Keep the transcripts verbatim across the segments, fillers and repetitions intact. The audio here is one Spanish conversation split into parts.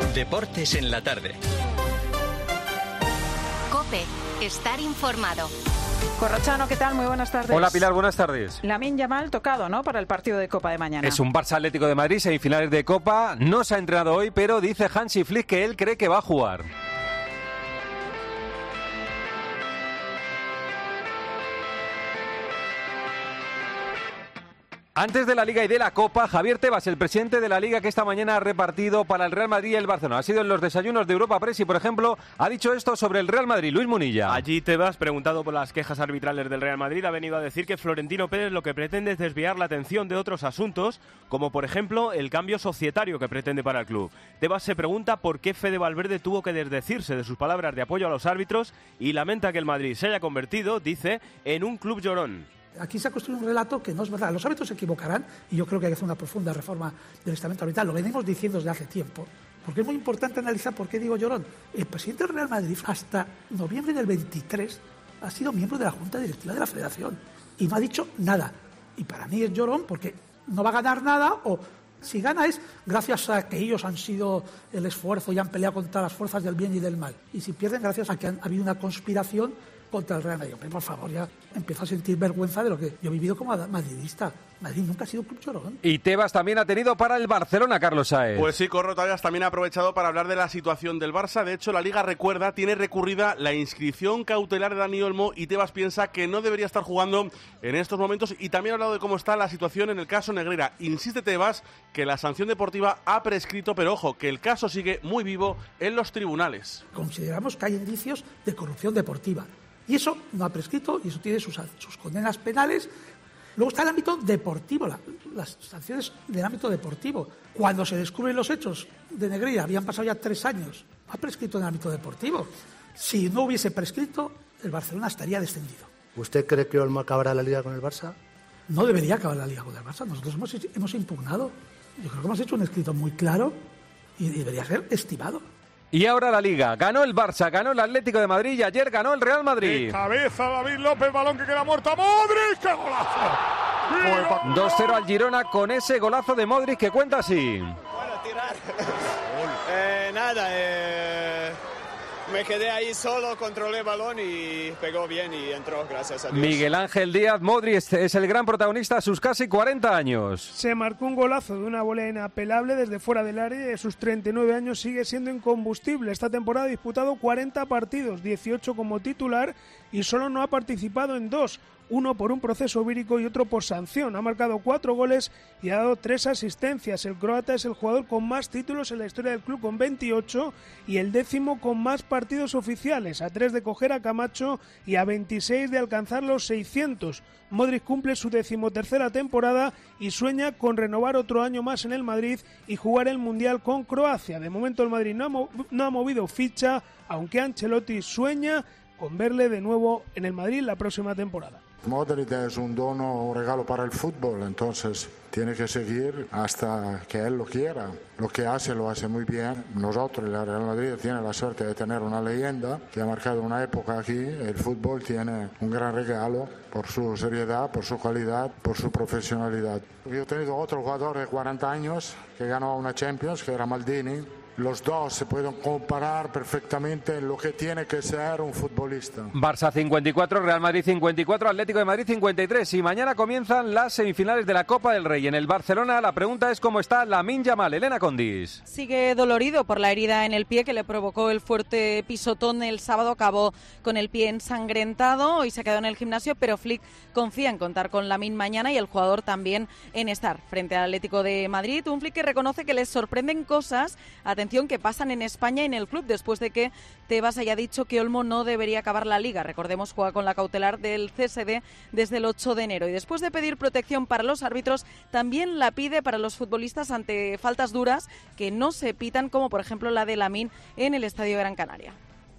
Deportes en la tarde. COPE. Estar informado. Corrochano, ¿qué tal? Muy buenas tardes. Hola Pilar, buenas tardes. Lamine Yamal tocado, ¿no?, para el partido de Copa de mañana. Es un Barça Atlético de Madrid, semifinales de Copa. No se ha entrenado hoy, pero dice Hansi Flick que él cree que va a jugar. Antes de la Liga y de la Copa, Javier Tebas, el presidente de la Liga, que esta mañana ha repartido para el Real Madrid y el Barcelona. Ha sido en los desayunos de Europa Press y, por ejemplo, ha dicho esto sobre el Real Madrid. Luis Munilla. Allí Tebas, preguntado por las quejas arbitrales del Real Madrid, ha venido a decir que Florentino Pérez lo que pretende es desviar la atención de otros asuntos, como por ejemplo el cambio societario que pretende para el club. Tebas se pregunta por qué Fede Valverde tuvo que desdecirse de sus palabras de apoyo a los árbitros y lamenta que el Madrid se haya convertido, dice, en un club llorón. Aquí se ha construido un relato que no es verdad. Los árbitros se equivocarán y yo creo que hay que hacer una profunda reforma del estamento arbitral. Lo venimos diciendo desde hace tiempo, porque es muy importante analizar por qué digo llorón. El presidente del Real Madrid hasta noviembre del veintitrés ha sido miembro de la Junta Directiva de la Federación y no ha dicho nada. Y para mí es llorón porque no va a ganar nada, o si gana es gracias a que ellos han sido el esfuerzo y han peleado contra las fuerzas del bien y del mal. Y si pierden, gracias a que han, ha habido una conspiración contra el Real Madrid. Pero, por favor, ya empiezo a sentir vergüenza de lo que yo he vivido como madridista. Madrid nunca ha sido un club llorón. Y Tebas también ha tenido para el Barcelona, Carlos Sáez. Pues sí, Corro Tallas también ha aprovechado para hablar de la situación del Barça. De hecho, la Liga, recuerda, tiene recurrida la inscripción cautelar de Dani Olmo y Tebas piensa que no debería estar jugando en estos momentos. Y también ha hablado de cómo está la situación en el caso Negreira. Insiste Tebas que la sanción deportiva ha prescrito, pero ojo, que el caso sigue muy vivo en los tribunales. Consideramos que hay indicios de corrupción deportiva. Y eso no ha prescrito y eso tiene sus, sus condenas penales. Luego está el ámbito deportivo, la, las sanciones del ámbito deportivo. Cuando se descubren los hechos de Negreira, habían pasado ya tres años, ha prescrito en el ámbito deportivo. Si no hubiese prescrito, el Barcelona estaría descendido. ¿Usted cree que Olmo acabará la Liga con el Barça? No debería acabar la Liga con el Barça. Nosotros hemos, hemos impugnado. Yo creo que hemos hecho un escrito muy claro y debería ser estimado. Y ahora la Liga. Ganó el Barça, ganó el Atlético de Madrid y ayer ganó el Real Madrid. De cabeza David López, balón que queda muerto. ¡Modric! ¡Qué golazo! dos cero al Girona con ese golazo de Modric que cuenta así. Bueno, tirar. eh, nada, eh, me quedé ahí solo, controlé el balón y pegó bien y entró, gracias a Dios. Miguel Ángel Díaz, Modric es el gran protagonista a sus casi cuarenta años. Se marcó un golazo de una volea inapelable desde fuera del área y de sus treinta y nueve años sigue siendo incombustible. Esta temporada ha disputado cuarenta partidos, dieciocho como titular y solo no ha participado en dos. Uno por un proceso vírico y otro por sanción. Ha marcado cuatro goles y ha dado tres asistencias. El croata es el jugador con más títulos en la historia del club con veintiocho y el décimo con más partidos oficiales, a tres de coger a Camacho y a veintiséis de alcanzar los seiscientos. Modric cumple su decimotercera temporada y sueña con renovar otro año más en el Madrid y jugar el Mundial con Croacia. De momento el Madrid no ha, mo- no ha movido ficha, aunque Ancelotti sueña con verle de nuevo en el Madrid la próxima temporada. Modric es un dono, un regalo para el fútbol, entonces tiene que seguir hasta que él lo quiera. Lo que hace, lo hace muy bien. Nosotros, el Real Madrid, tiene la suerte de tener una leyenda que ha marcado una época aquí. El fútbol tiene un gran regalo por su seriedad, por su calidad, por su profesionalidad. Yo he tenido otro jugador de cuarenta años que ganó una Champions, que era Maldini. Los dos se pueden comparar perfectamente en lo que tiene que ser un futbolista. Barça cincuenta y cuatro, Real Madrid cincuenta y cuatro, Atlético de Madrid cincuenta y tres. Y mañana comienzan las semifinales de la Copa del Rey. En el Barcelona la pregunta es cómo está Lamine Yamal. Elena Condis. Sigue dolorido por la herida en el pie que le provocó el fuerte pisotón el sábado. Acabó con el pie ensangrentado. Hoy se quedó en el gimnasio, pero Flick confía en contar con Lamine mañana y el jugador también en estar frente al Atlético de Madrid. Un Flick que reconoce que les sorprenden cosas, atención, que pasan en España y en el club después de que Tebas haya dicho que Olmo no debería acabar la Liga. Recordemos, juega con la cautelar del C S D desde el ocho de enero. Y después de pedir protección para los árbitros, también la pide para los futbolistas ante faltas duras que no se pitan, como por ejemplo la de Lamine en el Estadio Gran Canaria.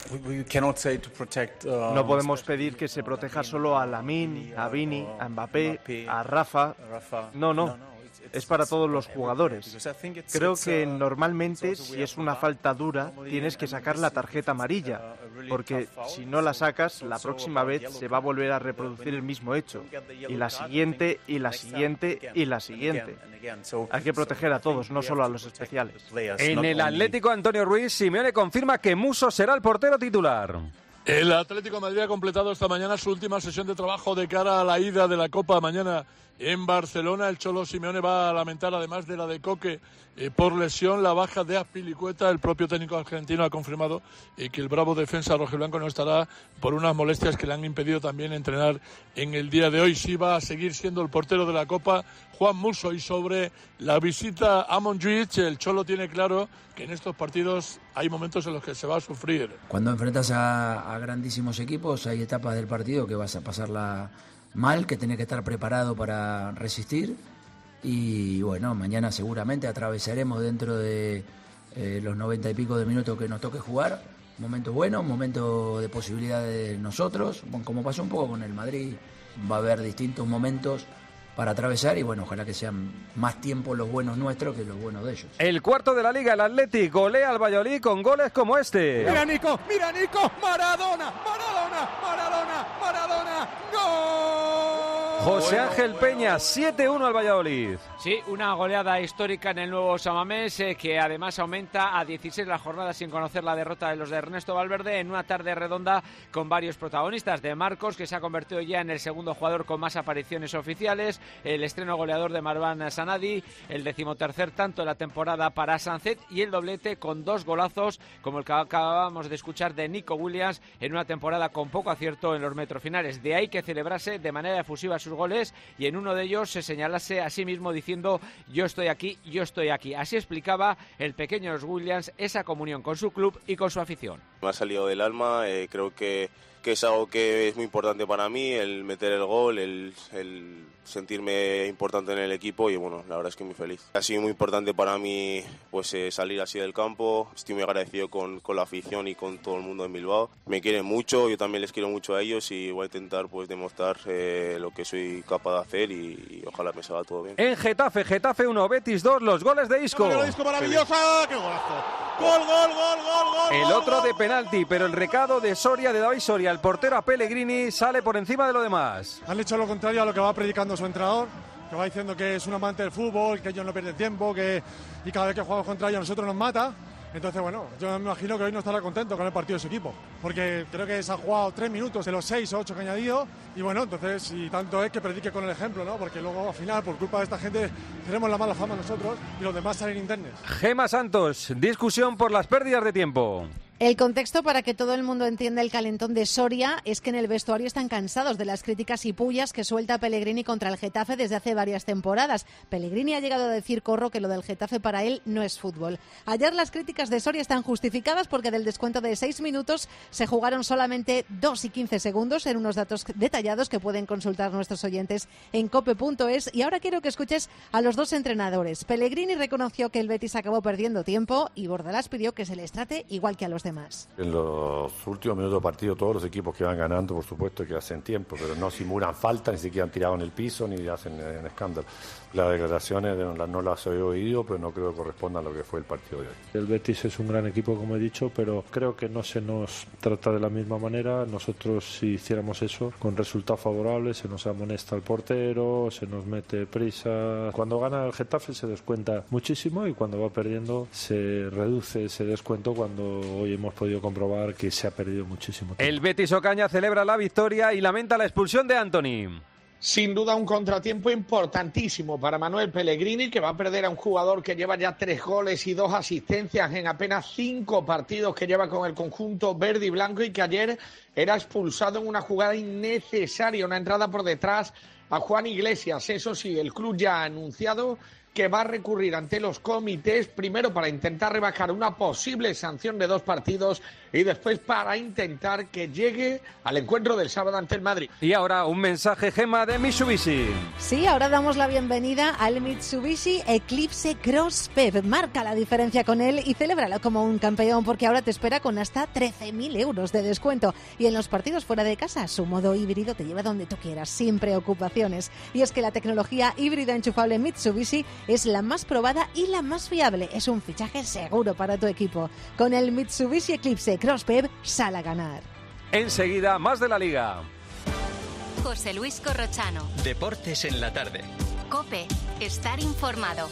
No podemos pedir que se proteja solo a Lamine, a Vini, a Mbappé, a Rafa. No, no. es para todos los jugadores. Creo que normalmente si es una falta dura tienes que sacar la tarjeta amarilla, porque si no la sacas la próxima vez se va a volver a reproducir el mismo hecho, y la siguiente, y la siguiente, y la siguiente. Hay que proteger a todos, no solo a los especiales. En el Atlético, Antonio Ruiz, Simeone confirma que Musso será el portero titular. El Atlético de Madrid ha completado esta mañana su última sesión de trabajo de cara a la ida de la Copa mañana en Barcelona. El Cholo Simeone va a lamentar, además de la de Coque, eh, por lesión, la baja de Azpilicueta. El propio técnico argentino ha confirmado eh, que el bravo defensa rojiblanco no estará por unas molestias que le han impedido también entrenar en el día de hoy. Sí va a seguir siendo el portero de la Copa Juan Musso. Y sobre la visita a Montjuic, el Cholo tiene claro que en estos partidos hay momentos en los que se va a sufrir. Cuando enfrentas a, a grandísimos equipos hay etapas del partido que vas a pasarla mal, que tenés que estar preparado para resistir, y bueno, mañana seguramente atravesaremos dentro de eh, los noventa y pico de minutos que nos toque jugar, un momento bueno, un momento de posibilidad de nosotros, bueno, como pasó un poco con el Madrid, va a haber distintos momentos para atravesar y bueno, ojalá que sean más tiempo los buenos nuestros que los buenos de ellos. El cuarto de la Liga, el Atlético golea al Valladolid con goles como este. Mira Nico, mira Nico, Maradona, Maradona, Maradona, Maradona, ¡gol! José Ángel Peña, siete uno al Valladolid. Sí, una goleada histórica en el nuevo Samamés, eh, que además aumenta a dieciséis las jornadas sin conocer la derrota de los de Ernesto Valverde, en una tarde redonda con varios protagonistas. De Marcos, que se ha convertido ya en el segundo jugador con más apariciones oficiales, el estreno goleador de Marwan Sanadi, el decimotercer tanto de la temporada para Sancet, y el doblete con dos golazos, como el que acabamos de escuchar de Nico Williams, en una temporada con poco acierto en los metros finales. De ahí que celebrase de manera efusiva sus goles, y en uno de ellos se señalase a sí mismo diciendo: yo estoy aquí, yo estoy aquí. Así explicaba el pequeño Williams esa comunión con su club y con su afición. Me ha salido del alma, eh, creo que, que es algo que es muy importante para mí, el meter el gol, el, el sentirme importante en el equipo, y bueno, la verdad es que muy feliz. Ha sido muy importante para mí pues eh, salir así del campo. Estoy muy agradecido con, con la afición y con todo el mundo en Bilbao. Me quieren mucho, yo también les quiero mucho a ellos, y voy a intentar pues demostrar eh, lo que soy capaz de hacer, y, y ojalá me salga todo bien. En Getafe, Getafe uno, Betis dos, los goles de Isco. ¡Gol, Isco maravillosa! ¡Qué golazo! ¡Gol, gol, gol, gol, gol! El otro de penalti, pero el recado de Soria, de David Soria, el portero a Pellegrini, sale por encima de lo demás. Han hecho lo contrario a lo que va predicando su entrenador, que va diciendo que es un amante del fútbol, que ellos no pierden tiempo, que y cada vez que jugamos contra ellos a nosotros nos mata. Entonces, bueno, yo me imagino que hoy no estará contento con el partido de su equipo, porque creo que se ha jugado tres minutos de los seis o ocho que ha añadido, y bueno, entonces, y tanto es que predique con el ejemplo, ¿no? Porque luego, al final, por culpa de esta gente, tenemos la mala fama nosotros y los demás salen internos. Gema Santos, discusión por las pérdidas de tiempo. El contexto, para que todo el mundo entienda el calentón de Soria, es que en el vestuario están cansados de las críticas y pullas que suelta Pellegrini contra el Getafe desde hace varias temporadas. Pellegrini ha llegado a decir, Corro, que lo del Getafe para él no es fútbol. Ayer las críticas de Soria están justificadas porque del descuento de seis minutos se jugaron solamente dos y quince segundos, en unos datos detallados que pueden consultar nuestros oyentes en cope punto es. Y ahora quiero que escuches a los dos entrenadores. Pellegrini reconoció que el Betis acabó perdiendo tiempo, y Bordalás pidió que se les trate igual que a los demás. Más. En los últimos minutos del partido, todos los equipos que van ganando, por supuesto, que hacen tiempo, pero no simulan falta, ni siquiera han tirado en el piso, ni hacen en escándalo. Las declaraciones no las he oído, pero no creo que correspondan a lo que fue el partido de hoy. El Betis es un gran equipo, como he dicho, pero creo que no se nos trata de la misma manera. Nosotros, si hiciéramos eso, con resultados favorables, se nos amonesta el portero, se nos mete prisa. Cuando gana el Getafe se descuenta muchísimo, y cuando va perdiendo se reduce ese descuento, cuando hoy hemos podido comprobar que se ha perdido muchísimo tiempo. El Betis Ocaña celebra la victoria y lamenta la expulsión de Antony. Sin duda un contratiempo importantísimo para Manuel Pellegrini, que va a perder a un jugador que lleva ya tres goles y dos asistencias en apenas cinco partidos que lleva con el conjunto verde y blanco, y que ayer era expulsado en una jugada innecesaria, una entrada por detrás a Juan Iglesias. Eso sí, el club ya ha anunciado que va a recurrir ante los comités, primero para intentar rebajar una posible sanción de dos partidos, y después para intentar que llegue al encuentro del sábado ante el Madrid. Y ahora un mensaje, Gema, de Mitsubishi. Sí, ahora damos la bienvenida al Mitsubishi Eclipse Cross P E V. Marca la diferencia con él y celébralo como un campeón, porque ahora te espera con hasta trece mil euros de descuento. Y en los partidos fuera de casa, su modo híbrido te lleva donde tú quieras, sin preocupación. prestaciones. Y es que la tecnología híbrida enchufable Mitsubishi es la más probada y la más fiable. Es un fichaje seguro para tu equipo. Con el Mitsubishi Eclipse Cross-P E V, sal a ganar. Enseguida, más de la Liga. José Luis Corrochano. Deportes en la tarde. COPE. Estar informado.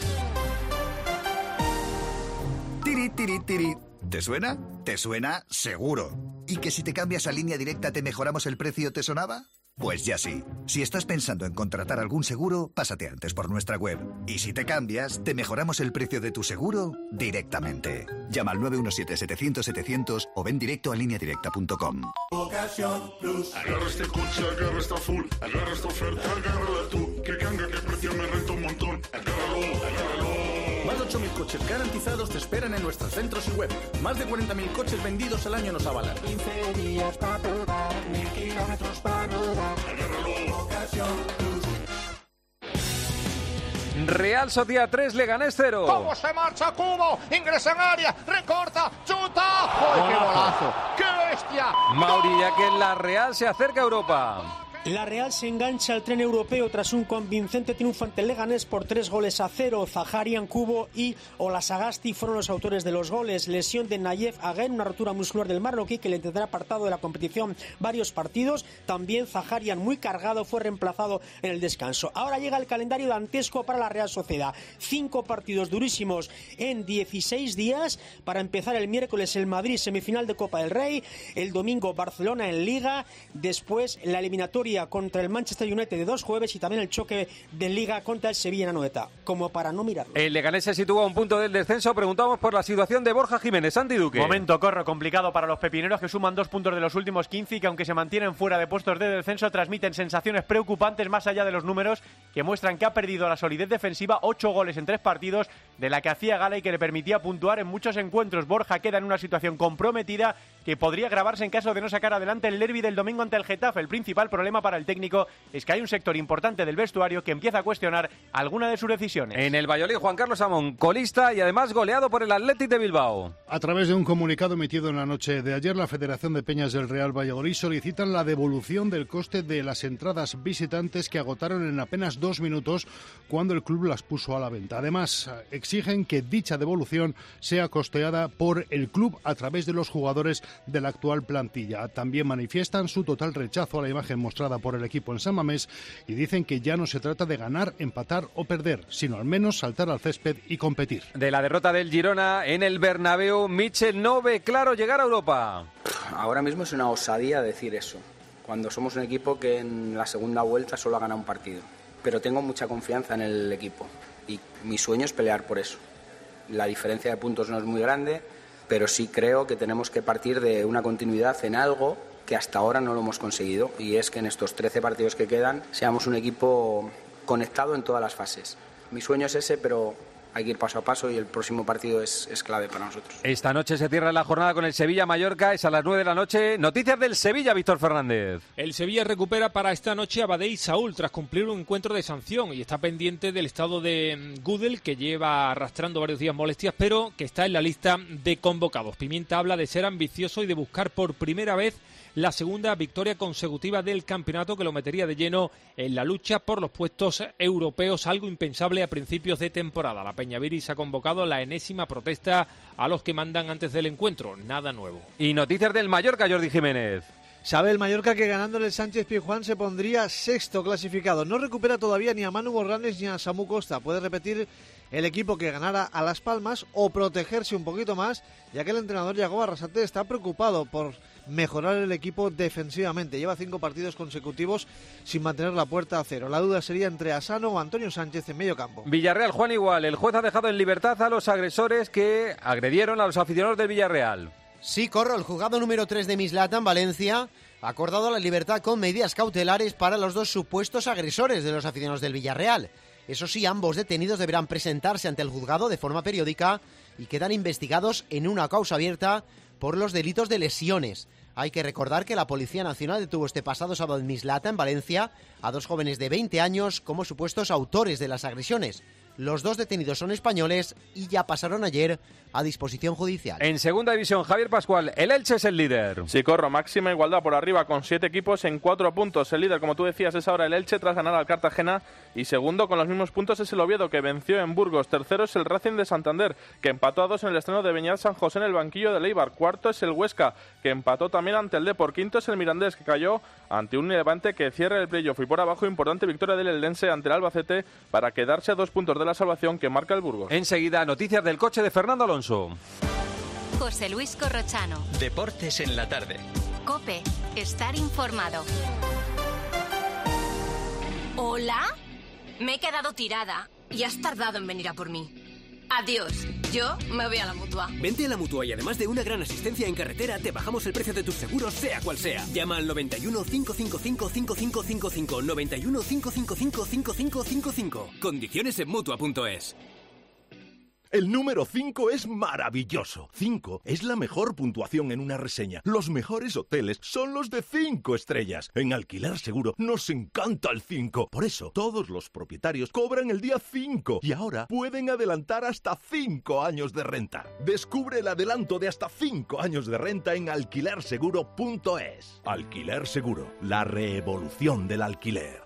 Tiri, tiri, tiri. ¿Te suena? ¿Te suena? Seguro. ¿Y que si te cambias a Línea Directa te mejoramos el precio te sonaba? Pues ya sí. Si estás pensando en contratar algún seguro, pásate antes por nuestra web. Y si te cambias, te mejoramos el precio de tu seguro directamente. Llama al nueve uno siete, setecientos, setecientos o ven directo a línea directa punto com. Ocasión Plus. Agarra este coche, agarra esta full. Agarra esta oferta, agárrala tú. Que canga, que precio me renta un montón. Agárralo, agárralo. Más de ocho mil coches garantizados te esperan en nuestros centros y web. Más de cuarenta mil coches vendidos al año nos avalan. quince días para probar, mil kilómetros para rodar. Agárralo. Ocasión Plus. Real Sociedad tres, Leganés cero. ¿Cómo se marcha Cubo? Ingresa en área, recorta, chuta. ¡Ay, qué golazo! ¡Qué bestia! Maurilla, que la Real se acerca a Europa. La Real se engancha al tren europeo tras un convincente triunfo ante el Leganés por tres goles a cero. Zaharian, Cubo y Olasagasti fueron los autores de los goles. Lesión de Nayef Aguén, una rotura muscular del marroquí que le tendrá apartado de la competición varios partidos. También Zaharian, muy cargado, fue reemplazado en el descanso. Ahora llega el calendario dantesco para la Real Sociedad. Cinco partidos durísimos en dieciséis días. Para empezar el miércoles el Madrid, semifinal de Copa del Rey. El domingo Barcelona en Liga. Después la eliminatoria contra el Manchester United de dos jueves y también el choque de Liga contra el Sevilla en Anoeta, como para no mirarlo. El Leganés se sitúa a un punto del descenso. Preguntamos por la situación de Borja Jiménez. Santi Duque. Momento, Corro, complicado para los pepineros que suman dos puntos de los últimos quince y que aunque se mantienen fuera de puestos de descenso transmiten sensaciones preocupantes más allá de los números que muestran que ha perdido la solidez defensiva, ocho goles en tres partidos de la que hacía gala y que le permitía puntuar en muchos encuentros. Borja queda en una situación comprometida que podría agravarse en caso de no sacar adelante el derbi del domingo ante el Getafe. El principal problema para el técnico es que hay un sector importante del vestuario que empieza a cuestionar alguna de sus decisiones. En el Valladolid, Juan Carlos Amón, colista y además goleado por el Athletic de Bilbao. A través de un comunicado emitido en la noche de ayer, la Federación de Peñas del Real Valladolid solicitan la devolución del coste de las entradas visitantes que agotaron en apenas dos minutos cuando el club las puso a la venta. Además, exigen que dicha devolución sea costeada por el club a través de los jugadores de la actual plantilla. También manifiestan su total rechazo a la imagen mostrada por el equipo en San Mamés y dicen que ya no se trata de ganar, empatar o perder, sino al menos saltar al césped y competir. De la derrota del Girona en el Bernabéu, Michel no ve claro llegar a Europa. Ahora mismo es una osadía decir eso, cuando somos un equipo que en la segunda vuelta solo ha ganado un partido. Pero tengo mucha confianza en el equipo y mi sueño es pelear por eso. La diferencia de puntos no es muy grande, pero sí creo que tenemos que partir de una continuidad en algo que hasta ahora no lo hemos conseguido, y es que en estos trece partidos que quedan seamos un equipo conectado en todas las fases. Mi sueño es ese, pero hay que ir paso a paso y el próximo partido es, es clave para nosotros. Esta noche se cierra la jornada con el Sevilla-Mallorca, es a las nueve de la noche. Noticias del Sevilla, Víctor Fernández. El Sevilla recupera para esta noche a Badé y Saúl tras cumplir un encuentro de sanción y está pendiente del estado de Gudel, que lleva arrastrando varios días molestias, pero que está en la lista de convocados. Pimienta habla de ser ambicioso y de buscar por primera vez la segunda victoria consecutiva del campeonato, que lo metería de lleno en la lucha por los puestos europeos, algo impensable a principios de temporada. La Peñaviris ha convocado la enésima protesta a los que mandan antes del encuentro, nada nuevo. Y noticias del Mallorca, Jordi Jiménez. Sabe el Mallorca que ganándole el Sánchez Pizjuán se pondría sexto clasificado. No recupera todavía ni a Manu Borranes ni a Samu Costa. Puede repetir el equipo que ganara a Las Palmas o protegerse un poquito más, ya que el entrenador Yago Arrasate está preocupado por mejorar el equipo defensivamente. Lleva cinco partidos consecutivos sin mantener la puerta a cero. La duda sería entre Asano o Antonio Sánchez en medio campo. Villarreal, Juan Igual. El juez ha dejado en libertad a los agresores que agredieron a los aficionados del Villarreal. Sí, Corro, el juzgado número tres de Mislata, en Valencia, ha acordado la libertad con medidas cautelares para los dos supuestos agresores de los aficionados del Villarreal. Eso sí, ambos detenidos deberán presentarse ante el juzgado de forma periódica y quedan investigados en una causa abierta por los delitos de lesiones. Hay que recordar que la Policía Nacional detuvo este pasado sábado en Mislata, en Valencia, a dos jóvenes de veinte años como supuestos autores de las agresiones. Los dos detenidos son españoles y ya pasaron ayer a disposición judicial. En segunda división, Javier Pascual, el Elche es el líder. Sí, Corro, máxima igualdad por arriba con siete equipos en cuatro puntos. El líder, como tú decías, es ahora el Elche tras ganar al Cartagena, y segundo con los mismos puntos es el Oviedo, que venció en Burgos. Tercero es el Racing de Santander, que empató a dos en el estreno de Beñat San José en el banquillo de Eibar. Cuarto es el Huesca, que empató también ante el Depor. Quinto es el Mirandés, que cayó ante un Levante que cierra el playoff. Y por abajo, importante victoria del Eldense ante el Albacete para quedarse a dos puntos de la salvación que marca el Burgos. Enseguida, noticias del coche de Fernando Alonso. José Luis Corrochano. Deportes en la tarde. COPE. Estar informado. ¿Hola? Me he quedado tirada y has tardado en venir a por mí. Adiós. Yo me voy a la Mutua. Vente a la Mutua y además de una gran asistencia en carretera, te bajamos el precio de tus seguros, sea cual sea. Llama al noventa y uno, cinco cinco cinco, cinco cinco cinco cinco, noventa y uno, cinco cinco cinco, cinco cinco cinco cinco. Condiciones en Mutua punto es. El número cinco es maravilloso. cinco es la mejor puntuación en una reseña. Los mejores hoteles son los de cinco estrellas. En Alquiler Seguro nos encanta el cinco. Por eso, todos los propietarios cobran el día cinco y ahora pueden adelantar hasta cinco años de renta. Descubre el adelanto de hasta cinco años de renta en alquiler seguro punto es. Alquiler Seguro, la revolución del alquiler.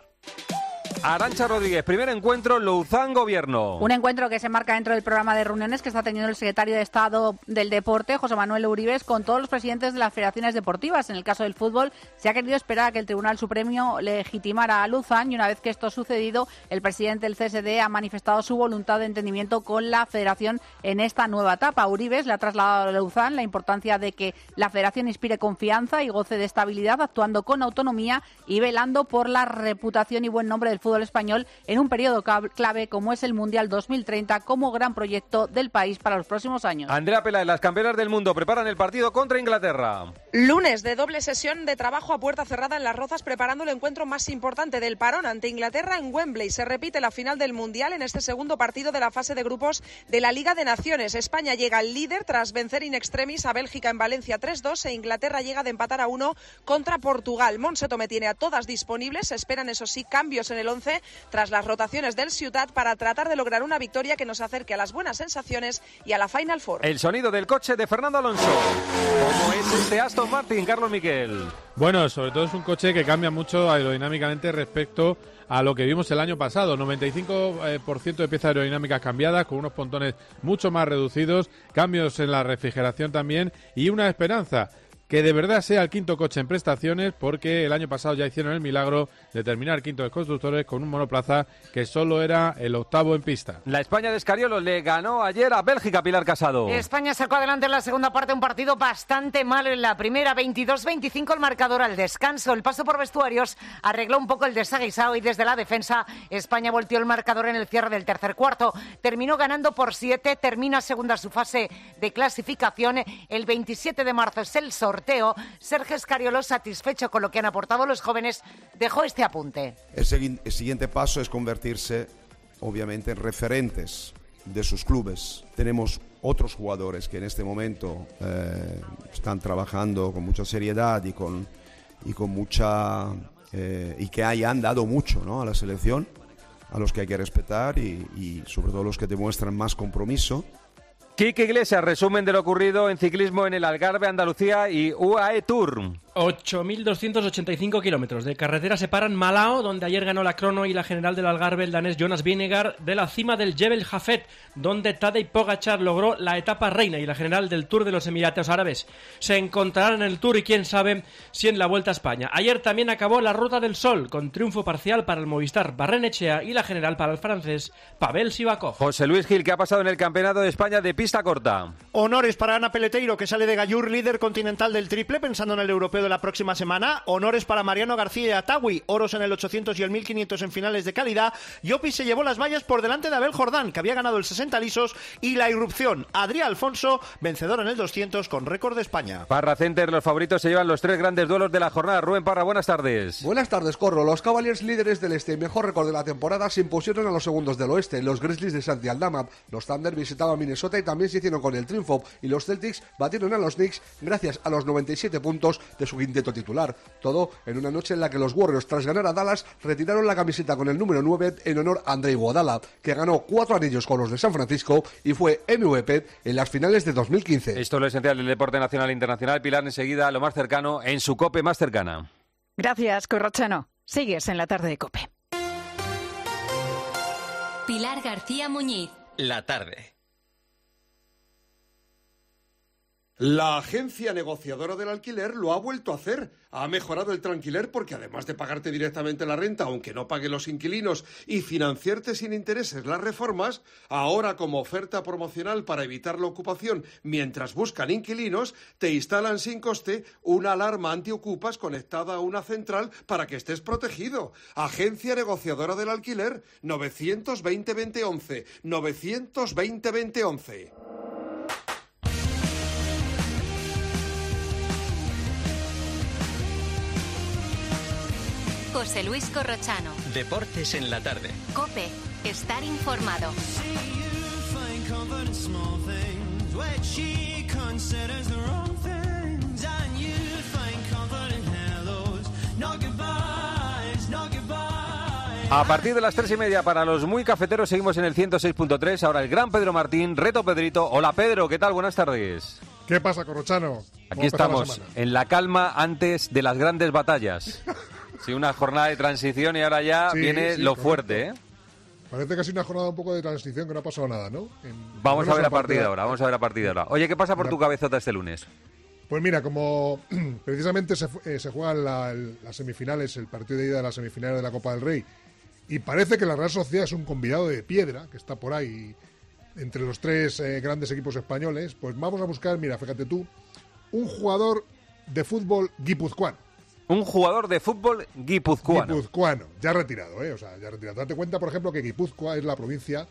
Arantxa Rodríguez, primer encuentro Louzán-Gobierno. Un encuentro que se marca dentro del programa de reuniones que está teniendo el secretario de Estado del Deporte, José Manuel Uribes, con todos los presidentes de las federaciones deportivas. En el caso del fútbol, se ha querido esperar a que el Tribunal Supremo legitimara a Louzán y una vez que esto ha sucedido, el presidente del C S D ha manifestado su voluntad de entendimiento con la federación en esta nueva etapa. Uribes le ha trasladado a Louzán la importancia de que la federación inspire confianza y goce de estabilidad, actuando con autonomía y velando por la reputación y buen nombre del fútbol español en un periodo clave como es el Mundial dos mil treinta como gran proyecto del país para los próximos años. Andrea Peláez, las campeonas del mundo preparan el partido contra Inglaterra. Lunes de doble sesión de trabajo a puerta cerrada en Las Rozas, preparando el encuentro más importante del parón ante Inglaterra en Wembley. Se repite la final del Mundial en este segundo partido de la fase de grupos de la Liga de Naciones. España llega al líder tras vencer in extremis a Bélgica en Valencia tres dos e Inglaterra llega de empatar a uno contra Portugal. Monse Tomé tiene a todas disponibles. Se esperan, eso sí, cambios en el once tras las rotaciones del Ciutat para tratar de lograr una victoria que nos acerque a las buenas sensaciones y a la Final Four. El sonido del coche de Fernando Alonso. ¿Cómo es este Aston Martin, Carlos Miquel? Bueno, sobre todo es un coche que cambia mucho aerodinámicamente respecto a lo que vimos el año pasado. noventa y cinco por ciento de piezas aerodinámicas cambiadas, con unos pontones mucho más reducidos, cambios en la refrigeración también y una esperanza: que de verdad sea el quinto coche en prestaciones, porque el año pasado ya hicieron el milagro de terminar quinto de constructores con un monoplaza que solo era el octavo en pista. La España de Escariolo le ganó ayer a Bélgica, Pilar Casado. España sacó adelante en la segunda parte un partido bastante malo en la primera, veintidós veinticinco el marcador al descanso. El paso por vestuarios arregló un poco el desaguisado y desde la defensa España volteó el marcador en el cierre del tercer cuarto. Terminó ganando por siete, termina segunda su fase de clasificación. El veintisiete de marzo es el sorteo. Sergio Escariolo, satisfecho con lo que han aportado los jóvenes, dejó este apunte. El, segui- el siguiente paso es convertirse, obviamente, en referentes de sus clubes. Tenemos otros jugadores que en este momento eh, están trabajando con mucha seriedad y con, y con mucha eh, y que hayan dado mucho, ¿no?, a la selección, a los que hay que respetar y, y sobre todo los que demuestran más compromiso. Quique Iglesias, resumen de lo ocurrido en ciclismo en el Algarve, Andalucía y U A E Tour. ocho mil doscientos ochenta y cinco kilómetros de carretera separan Malao, donde ayer ganó la crono y la general del Algarve, el danés Jonas Vingegaard, de la cima del Jebel Jafet, donde Tadej Pogačar logró la etapa reina, y la general del Tour de los Emiratos Árabes. Se encontrarán en el Tour y quién sabe si en la Vuelta a España. Ayer también acabó la Ruta del Sol, con triunfo parcial para el Movistar Barrenechea y la general para el francés Pavel Sivakov. José Luis Gil, ¿qué ha pasado en el Campeonato de España de pista corta? Honores para Ana Peleteiro, que sale de Gallur, líder continental del triple, pensando en el europeo de la próxima semana. Honores para Mariano García y Atawi, oros en el ochocientos y el mil quinientos en finales de calidad. Yopi se llevó las vallas por delante de Abel Jordán, que había ganado el sesenta lisos, y la irrupción, Adrián Alfonso, vencedor en el doscientos con récord de España. Parra Center, los favoritos se llevan los tres grandes duelos de la jornada. Rubén Parra, buenas tardes. Buenas tardes, Corro. Los Cavaliers, líderes del este y mejor récord de la temporada, se impusieron a los segundos del oeste. Los Grizzlies de Santi Aldama. Los Thunder visitaban Minnesota y también se hicieron con el triunfo Info y los Celtics batieron a los Knicks gracias a los noventa y siete puntos de su quinteto titular. Todo en una noche en la que los Warriors, tras ganar a Dallas, retiraron la camiseta con el número nueve en honor a Andre Iguodala, que ganó cuatro anillos con los de San Francisco y fue M V P en las finales de dos mil quince. Esto es lo esencial del deporte nacional e internacional. Pilar, enseguida lo más cercano en su COPE más cercana. Gracias, Corrochano. Sigues en la tarde de COPE. Pilar García Muñiz. La tarde. La agencia negociadora del alquiler lo ha vuelto a hacer. Ha mejorado el Tranquiler porque además de pagarte directamente la renta, aunque no paguen los inquilinos, y financiarte sin intereses las reformas, ahora como oferta promocional para evitar la ocupación mientras buscan inquilinos, te instalan sin coste una alarma antiocupas conectada a una central para que estés protegido. Agencia negociadora del alquiler, novecientos veinte veinte once, novecientos veinte veinte once. José Luis Corrochano. Deportes en la tarde. COPE. Estar informado. A partir de las tres y media para los muy cafeteros seguimos en el ciento seis punto tres. Ahora el gran Pedro Martín, Reto Pedrito. Hola Pedro, ¿qué tal? Buenas tardes. ¿Qué pasa, Corrochano? Aquí estamos, en la calma antes de las grandes batallas. Sí, una jornada de transición y ahora ya sí, viene sí, lo correcto. Fuerte, ¿eh? Parece que ha sido una jornada un poco de transición, que no ha pasado nada, ¿no? En, vamos a ver a partir de ahora, vamos a ver a partir de ahora. Oye, ¿qué pasa por tu cabezota este lunes? Pues mira, como precisamente se, eh, se juegan la, las semifinales, el partido de ida de las semifinales de la Copa del Rey, y parece que la Real Sociedad es un convidado de piedra, que está por ahí entre los tres eh, grandes equipos españoles, pues vamos a buscar, mira, fíjate tú, un jugador de fútbol guipuzcoano. Un jugador de fútbol guipuzcoano. Guipuzcoano, ya retirado, ¿eh? O sea, ya retirado. Date cuenta, por ejemplo, que Guipúzcoa es la provincia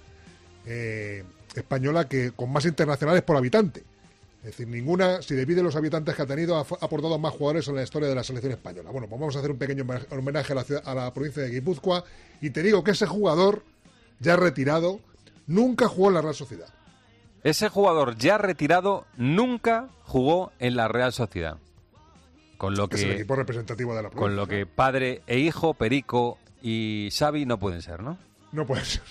eh, española que con más internacionales por habitante. Es decir, ninguna, si divide los habitantes que ha tenido, ha aportado más jugadores en la historia de la selección española. Bueno, pues vamos a hacer un pequeño homenaje a la, ciudad, a la provincia de Guipúzcoa y te digo que ese jugador, ya retirado, nunca jugó en la Real Sociedad. Ese jugador ya retirado nunca jugó en la Real Sociedad. Con lo que, es el equipo representativo de la provincia. Con lo que padre e hijo, Perico y Xavi no pueden ser, ¿no? No pueden ser.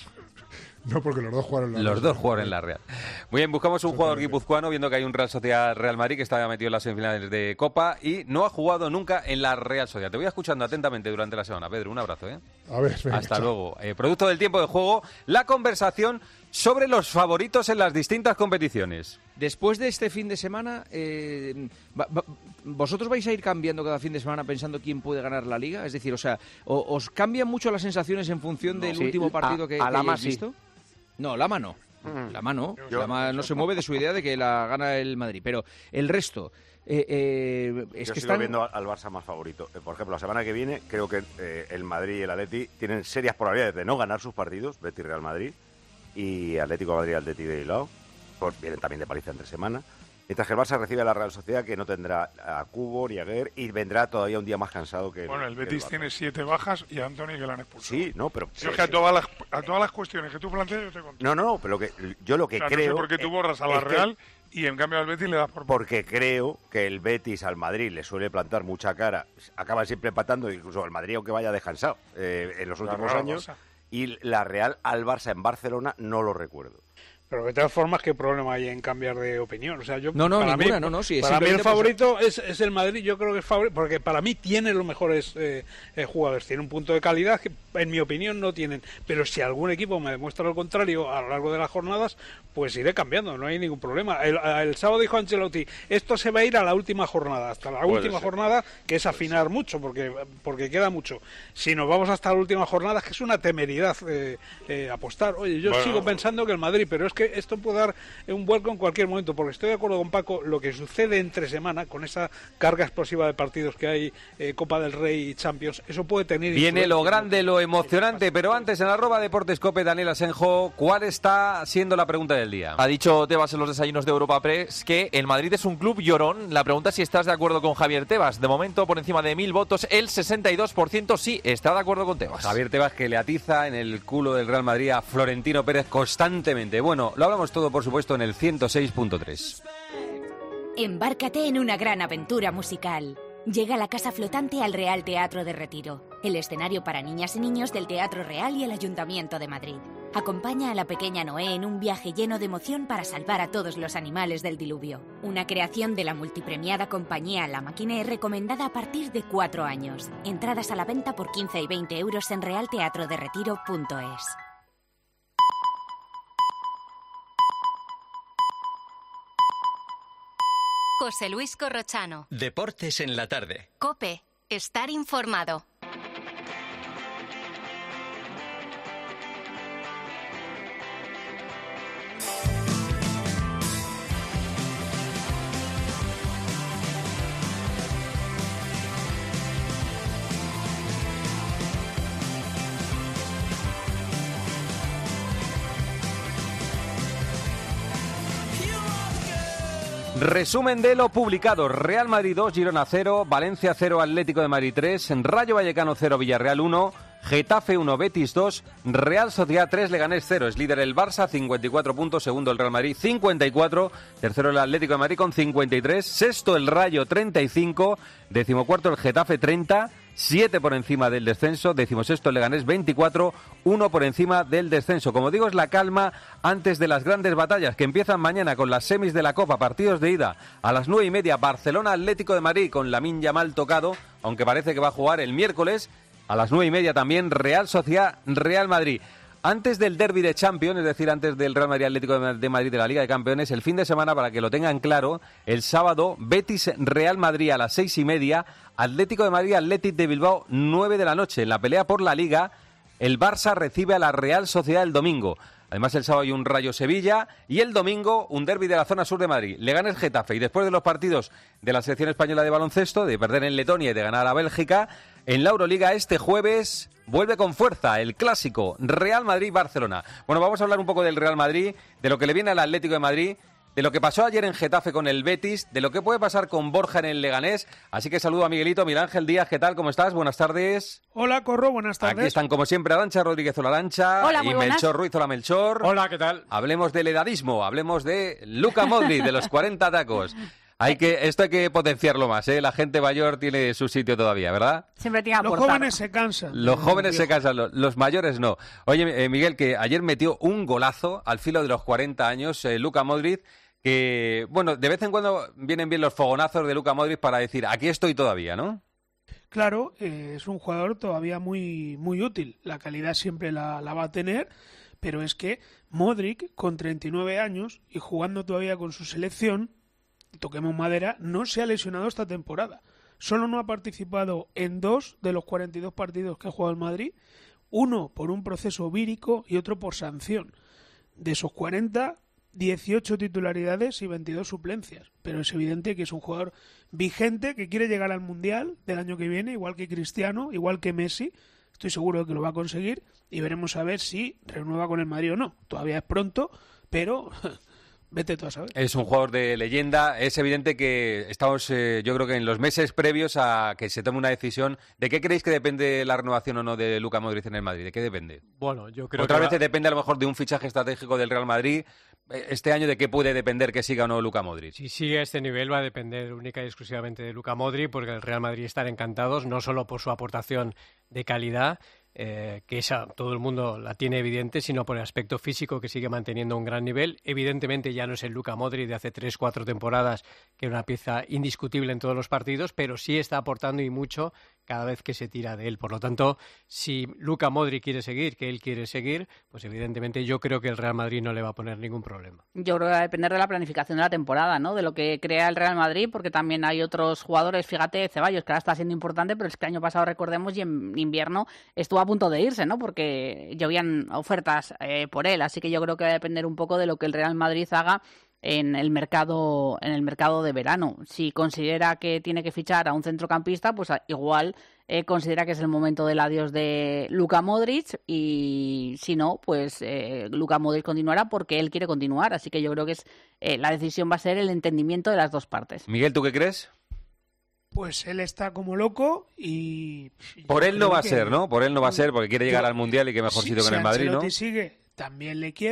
No, porque los dos jugaron en la Los Real. dos jugaron en la Real. Muy bien, buscamos un jugador guipuzcoano, viendo que hay un Real Sociedad Real Madrid que estaba metido en las semifinales de Copa y no ha jugado nunca en la Real Sociedad. Te voy escuchando atentamente durante la semana. Pedro, un abrazo, ¿eh? A ver, venga, hasta chao. luego. Eh, producto del tiempo de juego, la conversación sobre los favoritos en las distintas competiciones. Después de este fin de semana, eh, va, va, ¿vosotros vais a ir cambiando cada fin de semana pensando quién puede ganar la Liga? Es decir, o sea, o, ¿os cambian mucho las sensaciones en función no, del sí. último partido a, que, a que Lama hayáis visto? Sí. No, Lama no. Mm. Lama no. Yo, Lama no se mueve de su idea de que la gana el Madrid. Pero el resto... Eh, eh, es Yo que sigo están... viendo al Barça más favorito. Eh, por ejemplo, la semana que viene creo que eh, el Madrid y el Atleti tienen serias probabilidades de no ganar sus partidos, Betis Real Madrid y Atlético de Madrid Atleti de Bilbao, pues vienen también de paliza entre semana. Mientras que el Barça recibe a la Real Sociedad, que no tendrá a Cubo ni a Guer, y vendrá todavía un día más cansado que el Bueno, el que Betis el tiene siete bajas y a Anthony que la han expulsado. Sí, no, pero... Si es que a todas, las, a todas las cuestiones que tú planteas yo te contesto. No, no, no, pero lo que, yo lo que o sea, creo... No sé por qué tú borras a la es Real y en cambio al Betis le das por... Porque creo que el Betis al Madrid le suele plantar mucha cara, acaban siempre empatando, incluso el Madrid aunque vaya descansado eh, en los últimos años, Barça. Y la Real al Barça en Barcelona no lo recuerdo. Pero de todas formas, ¿qué problema hay en cambiar de opinión? O sea, yo no, no, para ninguna, mí, no, no, sí, para mí el pues... favorito es, es el Madrid. Yo creo que es favorito porque para mí tiene los mejores eh, eh, jugadores. Tiene un punto de calidad que, en mi opinión, no tienen. Pero si algún equipo me demuestra lo contrario a lo largo de las jornadas, pues iré cambiando. No hay ningún problema. El, el sábado dijo Ancelotti, esto se va a ir a la última jornada, hasta la Puede última ser. jornada, que es afinar mucho, porque porque queda mucho. Si nos vamos hasta la última jornada, es que es una temeridad eh, eh, apostar. Oye, yo bueno. sigo pensando que el Madrid, pero es que esto puede dar un vuelco en cualquier momento, porque estoy de acuerdo con Paco, lo que sucede entre semana, con esa carga explosiva de partidos que hay, eh, Copa del Rey y Champions, eso puede tener... Viene lo grande, lo emocionante, pero antes en arroba Deportes Cope, Daniel Asenjo, ¿cuál está siendo la pregunta del día? Ha dicho Tebas en los desayunos de Europa Press que el Madrid es un club llorón. La pregunta es si estás de acuerdo con Javier Tebas. De momento, por encima de mil votos, el sesenta y dos por ciento sí está de acuerdo con Tebas. Javier Tebas, que le atiza en el culo del Real Madrid a Florentino Pérez constantemente. Bueno, Bueno, lo hablamos todo, por supuesto, en el ciento seis punto tres. Embárcate en una gran aventura musical. Llega la Casa Flotante al Real Teatro de Retiro, el escenario para niñas y niños del Teatro Real y el Ayuntamiento de Madrid. Acompaña a la pequeña Noé en un viaje lleno de emoción para salvar a todos los animales del diluvio. Una creación de la multipremiada compañía La Maquinée, recomendada a partir de cuatro años. Entradas a la venta por quince y veinte euros en real teatro de retiro punto es. José Luis Corrochano. Deportes en la tarde. COPE. Estar informado. Resumen de lo publicado. Real Madrid dos, Girona cero, Valencia cero, Atlético de Madrid tres, Rayo Vallecano cero, Villarreal uno, Getafe uno, Betis dos, Real Sociedad tres, Leganés cero. Es líder el Barça, cincuenta y cuatro puntos, segundo el Real Madrid, cincuenta y cuatro, tercero el Atlético de Madrid con cincuenta y tres, sexto el Rayo, treinta y cinco, decimocuarto el Getafe, treinta, siete por encima del descenso, decimosexto el Leganés, veinticuatro, uno por encima del descenso. Como digo, es la calma antes de las grandes batallas que empiezan mañana con las semis de la Copa, partidos de ida a las nueve y media, Barcelona Atlético de Madrid con Lamine Yamal tocado, aunque parece que va a jugar el miércoles a las nueve y media también Real Sociedad Real Madrid. Antes del derbi de Champions, es decir, antes del Real Madrid Atlético de Madrid de la Liga de Campeones, el fin de semana, para que lo tengan claro, el sábado, Betis Real Madrid a las seis y media, Atlético de Madrid Athletic de Bilbao, nueve de la noche. En la pelea por la Liga, el Barça recibe a la Real Sociedad el domingo. Además, el sábado hay un Rayo Sevilla y el domingo un derbi de la zona sur de Madrid. Leganés Getafe. Y después de los partidos de la selección española de baloncesto, de perder en Letonia y de ganar a Bélgica, en la Euroliga este jueves vuelve con fuerza el clásico Real Madrid-Barcelona. Bueno, vamos a hablar un poco del Real Madrid, de lo que le viene al Atlético de Madrid, de lo que pasó ayer en Getafe con el Betis, de lo que puede pasar con Borja en el Leganés. Así que saludo a Miguelito, Miguel Ángel Díaz, ¿qué tal? ¿Cómo estás? Buenas tardes. Hola, Corro, buenas tardes. Aquí están como siempre Arantxa Rodríguez, hola Arantxa. Hola, muy y buenas. Melchor Ruiz, hola Melchor. Hola, ¿qué tal? Hablemos del edadismo, hablemos de Luka Modric, de los cuarenta tacos. Hay que, esto hay que potenciarlo más, ¿eh? La gente mayor tiene su sitio todavía, ¿verdad? Siempre tiene que Los aportar. jóvenes se cansan. Los jóvenes se casan, los, los mayores no. Oye, eh, Miguel, que ayer metió un golazo al filo de los cuarenta años, eh, Luka Modric, que, bueno, de vez en cuando vienen bien los fogonazos de Luka Modric para decir, aquí estoy todavía, ¿no? Claro, eh, es un jugador todavía muy, muy útil. La calidad siempre la, la va a tener, pero es que Modric, con treinta y nueve años y jugando todavía con su selección, toquemos madera, no se ha lesionado esta temporada. Solo no ha participado en dos de los cuarenta y dos partidos que ha jugado el Madrid, uno por un proceso vírico y otro por sanción. De esos cuarenta, dieciocho titularidades y veintidós suplencias. Pero es evidente que es un jugador vigente que quiere llegar al Mundial del año que viene, igual que Cristiano, igual que Messi. Estoy seguro de que lo va a conseguir y veremos a ver si renueva con el Madrid o no. Todavía es pronto, pero vete tú a saber. Es un jugador de leyenda. Es evidente que estamos, eh, yo creo que en los meses previos a que se tome una decisión. ¿De qué creéis que depende la renovación o no de Luka Modric en el Madrid? ¿De qué depende? Bueno, yo creo Otra que vez va- depende a lo mejor de un fichaje estratégico del Real Madrid. Este año, ¿de qué puede depender que siga o no Luka Modric? Si sigue a este nivel va a depender única y exclusivamente de Luka Modric, porque el Real Madrid estará encantados, no solo por su aportación de calidad, eh, que esa todo el mundo la tiene evidente, sino por el aspecto físico, que sigue manteniendo un gran nivel. Evidentemente ya no es el Luka Modric de hace tres cuatro temporadas, que era una pieza indiscutible en todos los partidos, pero sí está aportando y mucho cada vez que se tira de él. Por lo tanto, si Luka Modric quiere seguir, que él quiere seguir, pues evidentemente yo creo que el Real Madrid no le va a poner ningún problema. Yo creo que va a depender de la planificación de la temporada, ¿no? De lo que crea el Real Madrid, porque también hay otros jugadores, fíjate, Ceballos, que ahora está siendo importante, pero es que el año pasado, recordemos, y en invierno estuvo a punto de irse, ¿no? Porque llovían ofertas eh, por él, así que yo creo que va a depender un poco de lo que el Real Madrid haga en el mercado en el mercado de verano. Si considera que tiene que fichar a un centrocampista, pues a- igual eh, considera que es el momento del adiós de Luka Modric, y si no, pues eh, Luka Modric continuará porque él quiere continuar, así que yo creo que es eh, la decisión va a ser el entendimiento de las dos partes. Miguel, ¿tú qué crees? Pues él está como loco y... Por él no creo va a que- ser, ¿no? Por él no va a ser porque quiere llegar Yo- al Mundial y qué mejor Sí, sitio que en si el Madrid, ¿no? Ancelotti sigue, también le quiere,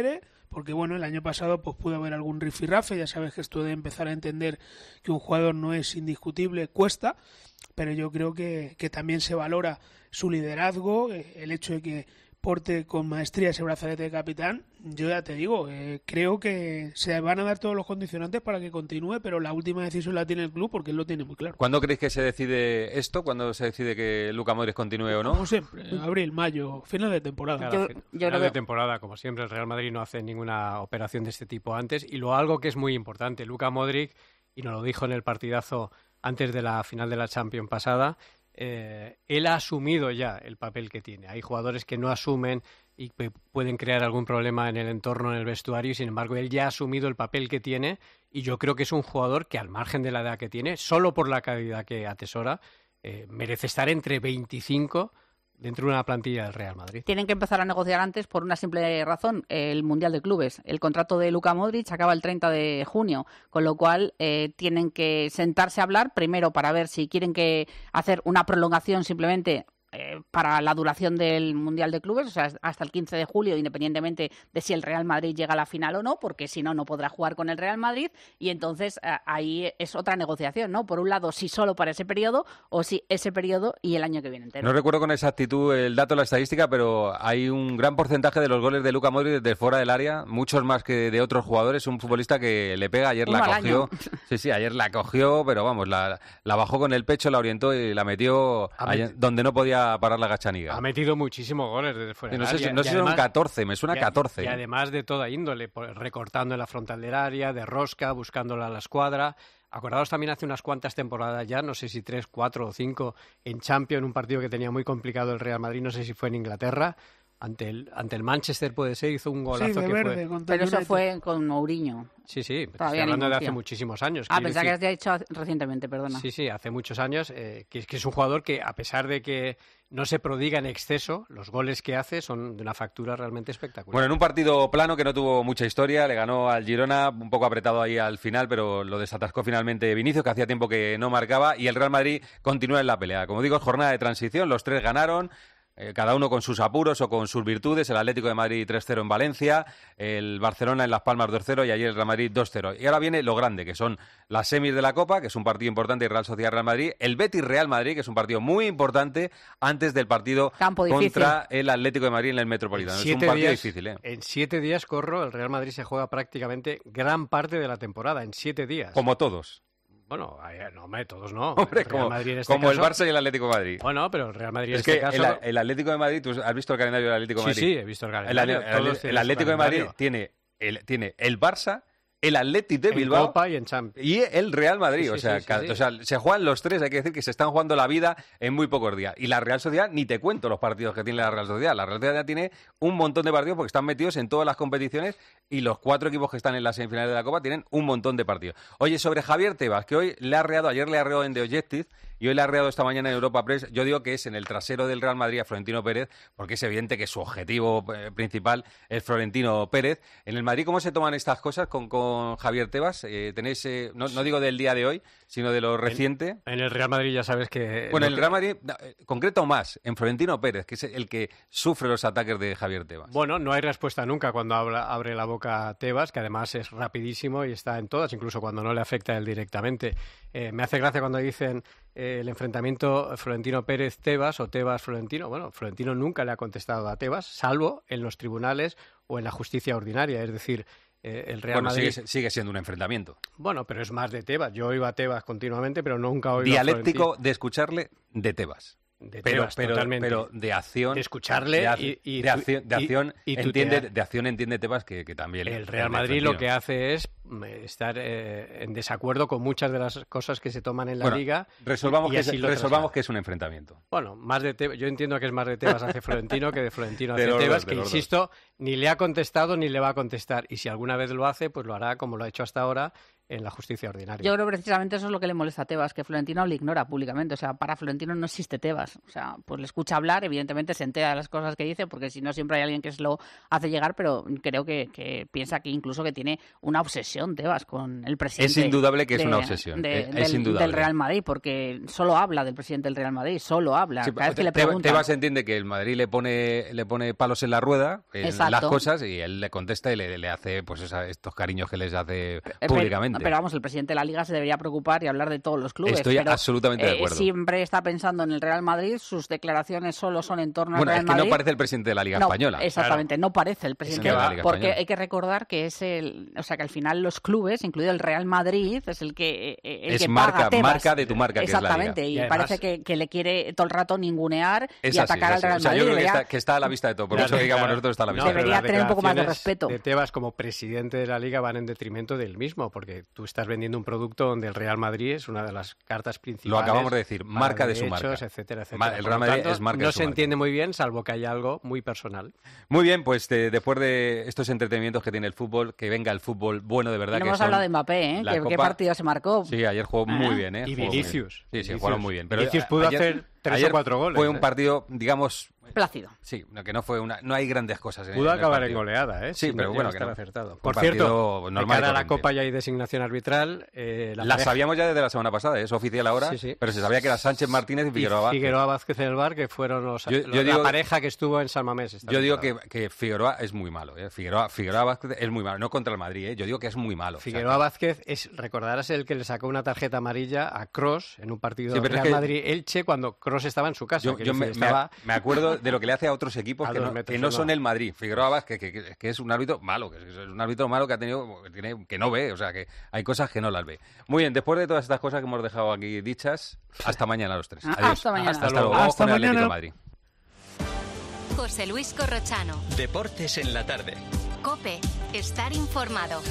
porque bueno, el año pasado pues pudo haber algún rifirrafe, ya sabes que esto de empezar a entender que un jugador no es indiscutible cuesta, pero yo creo que, que también se valora su liderazgo, el hecho de que porte con maestría ese brazalete de capitán. Yo ya te digo, eh, creo que se van a dar todos los condicionantes para que continúe, pero la última decisión la tiene el club porque él lo tiene muy claro. ¿Cuándo creéis que se decide esto? ¿Cuándo se decide que Luka Modric continúe o no? Como siempre, abril, mayo, final de temporada. Claro, yo, yo final de temporada, como siempre, el Real Madrid no hace ninguna operación de este tipo antes. Y luego algo que es muy importante, Luka Modric, y nos lo dijo en el partidazo antes de la final de la Champions pasada, Eh, él ha asumido ya el papel que tiene. Hay jugadores que no asumen y que pueden crear algún problema en el entorno, en el vestuario, y sin embargo él ya ha asumido el papel que tiene, y yo creo que es un jugador que, al margen de la edad que tiene, solo por la calidad que atesora, eh, merece estar entre veinticinco dentro de una plantilla del Real Madrid. Tienen que empezar a negociar antes por una simple razón, el Mundial de Clubes. El contrato de Luka Modric acaba el treinta de junio, con lo cual eh, tienen que sentarse a hablar primero para ver si quieren que hacer una prolongación simplemente eh, para la duración del Mundial de Clubes, o sea, hasta el quince de julio, independientemente de si el Real Madrid llega a la final o no, porque si no, no podrá jugar con el Real Madrid, y entonces eh, ahí es otra negociación, ¿no? Por un lado, si solo para ese periodo, o si ese periodo y el año que viene entero. No recuerdo con exactitud el dato, la estadística, pero hay un gran porcentaje de los goles de Luka Modric desde fuera del área, muchos más que de otros jugadores. Un futbolista que le pega, ayer Uno la al cogió. año. Sí, sí, ayer la cogió, pero vamos, la, la bajó con el pecho, la orientó y la metió ayer, donde no podía parar la gachaniga. Ha metido muchísimos goles desde fuera. Sí, no del sé, área. si- no Y sé si son además- catorce, me suena y a- catorce. Y además de toda índole, por- recortando en la frontal del área, de rosca, buscándola a la escuadra. Acordaos también hace unas cuantas temporadas ya, no sé si tres, cuatro o cinco, en Champions, un partido que tenía muy complicado el Real Madrid, no sé si fue en Inglaterra, ante el, ante el Manchester puede ser, hizo un golazo Sí, de que verde, fue... contra Pero eso fue con Mourinho. Sí, sí, estoy Todavía hablando ningún de hace tío. muchísimos años. Ah, quiero pensaba que decir. has dicho recientemente, perdona. Sí, sí, hace muchos años, eh, que, que es un jugador que, a pesar de que no se prodiga en exceso, los goles que hace son de una factura realmente espectacular. Bueno, en un partido plano que no tuvo mucha historia, le ganó al Girona, un poco apretado ahí al final, pero lo desatascó finalmente Vinicius, que hacía tiempo que no marcaba, y el Real Madrid continúa en la pelea. Como digo, es jornada de transición, los tres ganaron, eh, cada uno con sus apuros o con sus virtudes. El Atlético de Madrid tres cero en Valencia, el Barcelona en Las Palmas dos cero y ayer el Real Madrid dos cero. Y ahora viene lo grande, que son las semis de la Copa, que es un partido importante, y Real Sociedad-Real Madrid, el Betis-Real Madrid, que es un partido muy importante antes del partido Campo difícil. contra el Atlético de Madrid en el Metropolitano. Es un Siete partido días- difícil, ¿eh? En siete días, Corro, el Real Madrid se juega prácticamente gran parte de la temporada, en siete días. Como todos. Bueno, eh, no, hombre, todos no. Hombre, El Real como, Madrid en este como el caso- Barça y el Atlético de Madrid. Bueno, pero el Real Madrid en Es que este caso... el, el Atlético de Madrid, ¿tú has visto el calendario del Atlético de Sí, Madrid? sí, he visto el El, calendario, el- todos el tienen su Atlético de Madrid calendario. tiene el, tiene el Barça, el Atlético de En Bilbao Copa y en Champions. y el Real Madrid. Sí, sí, o, sea, sí, sí, ca- sí. o sea, se juegan los tres, hay que decir que se están jugando la vida en muy pocos días. Y la Real Sociedad, ni te cuento los partidos que tiene la Real Sociedad. La Real Sociedad tiene un montón de partidos porque están metidos en todas las competiciones, y los cuatro equipos que están en las semifinales de la Copa tienen un montón de partidos. Oye, sobre Javier Tebas, que hoy le ha arreado, ayer le ha arreado en The Objective y hoy le ha arreado esta mañana en Europa Press, yo digo que es en el trasero del Real Madrid a Florentino Pérez, porque es evidente que su objetivo eh, principal es Florentino Pérez. En el Madrid, ¿cómo se toman estas cosas con, con Javier Tebas? Eh, tenéis, eh, no, no digo del día de hoy, sino de lo reciente. En el Real Madrid ya sabes que... Bueno, lo en el que- Real Madrid, no, eh, concreto más, en Florentino Pérez, que es el que sufre los ataques de Javier Tebas. Bueno, no hay respuesta nunca cuando habla- abre la boca Tebas, que además es rapidísimo y está en todas, incluso cuando no le afecta a él directamente. Eh, me hace gracia cuando dicen eh, el enfrentamiento Florentino Pérez-Tebas o Tebas-Florentino. Bueno, Florentino nunca le ha contestado a Tebas, salvo en los tribunales o en la justicia ordinaria, es decir... eh, el Real Bueno, Madrid... sigue, sigue siendo un enfrentamiento. Bueno, pero es más de Tebas. Yo oigo a Tebas continuamente, pero nunca oigo a Dialéctico Florentino. de escucharle de Tebas. De pero, Tebas, pero, totalmente. pero de acción, De escucharle de, ac- y- y de tu- acción, de y- acción y entiende, tutear. de acción entiende Tebas que, que también El le- Real le Madrid lo Florentino. que hace es mm, estar eh, en desacuerdo con muchas de las cosas que se toman en la Bueno, liga. resolvamos, y que así es, lo resolvamos traslada. que es un enfrentamiento. Bueno, más de Tebas, yo entiendo que es más de Tebas hacia Florentino que de Florentino De hacia los Tebas, dos, de que los dos. insisto, ni le ha contestado ni le va a contestar. Y si alguna vez lo hace, pues lo hará como lo ha hecho hasta ahora, en la justicia ordinaria. Yo creo que precisamente eso es lo que le molesta a Tebas, que Florentino lo ignora públicamente. O sea, para Florentino no existe Tebas. O sea, pues le escucha hablar, evidentemente se entera de las cosas que dice, porque si no siempre hay alguien que se lo hace llegar, pero creo que, que piensa que incluso que tiene una obsesión Tebas con el presidente. Es indudable que de, es una obsesión. de, es del, indudable. del Real Madrid, porque solo habla del presidente del Real Madrid, solo habla. Sí, Cada vez que le Tebas preguntan. Tebas entiende que el Madrid le pone le pone palos en la rueda en Exacto. las cosas y él le contesta y le, le hace pues esa, estos cariños que les hace Pero, públicamente. pero vamos, el presidente de la Liga se debería preocupar y hablar de todos los clubes. Estoy pero, absolutamente de eh, acuerdo. Siempre está pensando en el Real Madrid, sus declaraciones solo son en torno Bueno, al es Real que Madrid. no parece el presidente de la Liga No, Española. Exactamente, Claro. no parece el presidente Es que de la va, Liga porque Española. hay que recordar que es el, o sea, que al final los clubes, incluido el Real Madrid, es el que eh, el Es que marca, paga a Tebas. marca de tu marca, que es la Liga. Exactamente, y, Y además- parece que, que le quiere todo el rato ningunear Es y así, atacar es al así. Real O sea, Madrid. yo creo que Debería- está, que está a la vista de todo. Por Claro, eso digamos claro. nosotros está a la vista No, de todo. pero Debería las tener un poco más de declaraciones respeto. de Tebas como presidente de la Liga van en detrimento del mismo, porque tú estás vendiendo un producto donde el Real Madrid es una de las cartas principales. Lo acabamos de decir, para marca de su derechos, marca. etcétera, etcétera. Ma- el Por Real lo Madrid tanto, es marca de no su se marca. entiende muy bien, salvo que haya algo muy personal. Muy bien, pues de- después de estos entretenimientos que tiene el fútbol, que venga el fútbol bueno de verdad. Y no que hemos son hablado de Mbappé, ¿eh? la ¿Qué, qué Copa- partido se marcó? Sí, ayer jugó Ah. muy bien, ¿eh? Y Jugó muy Vinicius. bien. Sí, sí, Vinicius. jugaron muy bien. Pero Vinicius a- pudo ayer- hacer tres o ayer cuatro goles, Fue ¿eh? un partido, digamos... Plácido. Sí, no, que no fue una... No hay grandes cosas en Pudo en el acabar en partido. goleada, ¿eh? Sí, Sin pero llegar bueno, a que estar no. acertado. Un Por partido cierto, normal de cara y a la corriente. Copa ya hay designación arbitral. Eh, la La pareja- sabíamos ya desde la semana pasada, ¿eh? Es oficial ahora, Sí, sí. pero se sabía que era Sánchez Martínez y Figueroa Vázquez. Figueroa Vázquez en el bar, que fueron los, Yo- los- yo digo- la pareja que estuvo en San Mamés. esta Yo digo que, temporada. que Figueroa es muy malo, ¿eh? Figueroa, Figueroa Vázquez es muy malo, no contra el Madrid, ¿eh? Yo digo que es muy malo. O sea, Figueroa Vázquez es, recordarás el que le sacó una tarjeta amarilla a Kroos en un partido Sí, pero Real es que- Madrid-Elche cuando Kroos estaba en su casa. Yo, que yo dice, me, me- estaba me acuerdo de lo que le hace a otros equipos a que dos no, metros que no uno. son el Madrid. Figueroa Vázquez, que, que, que es un árbitro malo, que es un árbitro malo que ha tenido, que, tiene, que no ve, o sea, que hay cosas que no las ve. Muy bien, después de todas estas cosas que hemos dejado aquí dichas, hasta mañana los tres. Ah, Adiós. hasta mañana. Hasta, Hasta luego. luego. Vamos con el Hasta Atlético de mañana. Madrid. José Luis Corrochano. Deportes en la tarde. Cope, estar informado.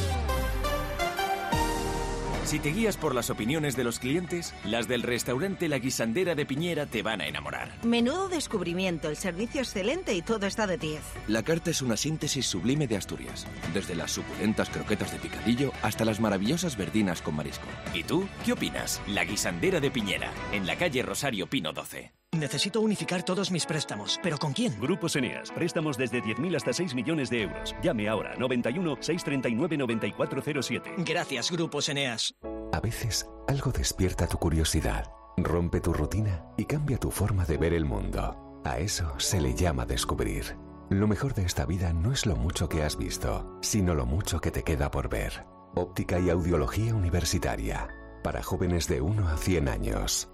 Si te guías por las opiniones de los clientes, las del restaurante La Guisandera de Piñera te van a enamorar. Menudo descubrimiento, el servicio excelente y todo está de diez. La carta es una síntesis sublime de Asturias, desde las suculentas croquetas de picadillo hasta las maravillosas verdinas con marisco. ¿Y tú qué opinas? La Guisandera de Piñera, en la calle Rosario Pino doce. Necesito unificar todos mis préstamos, ¿pero con quién? Grupos Eneas, préstamos desde diez mil hasta seis millones de euros. Llame ahora, noventa y uno, seiscientos treinta y nueve, noventa y cuatro cero siete. Gracias, Grupos Eneas. A veces, algo despierta tu curiosidad, rompe tu rutina y cambia tu forma de ver el mundo. A eso se le llama descubrir. Lo mejor de esta vida no es lo mucho que has visto, sino lo mucho que te queda por ver. Óptica y audiología universitaria. Para jóvenes de uno a cien años.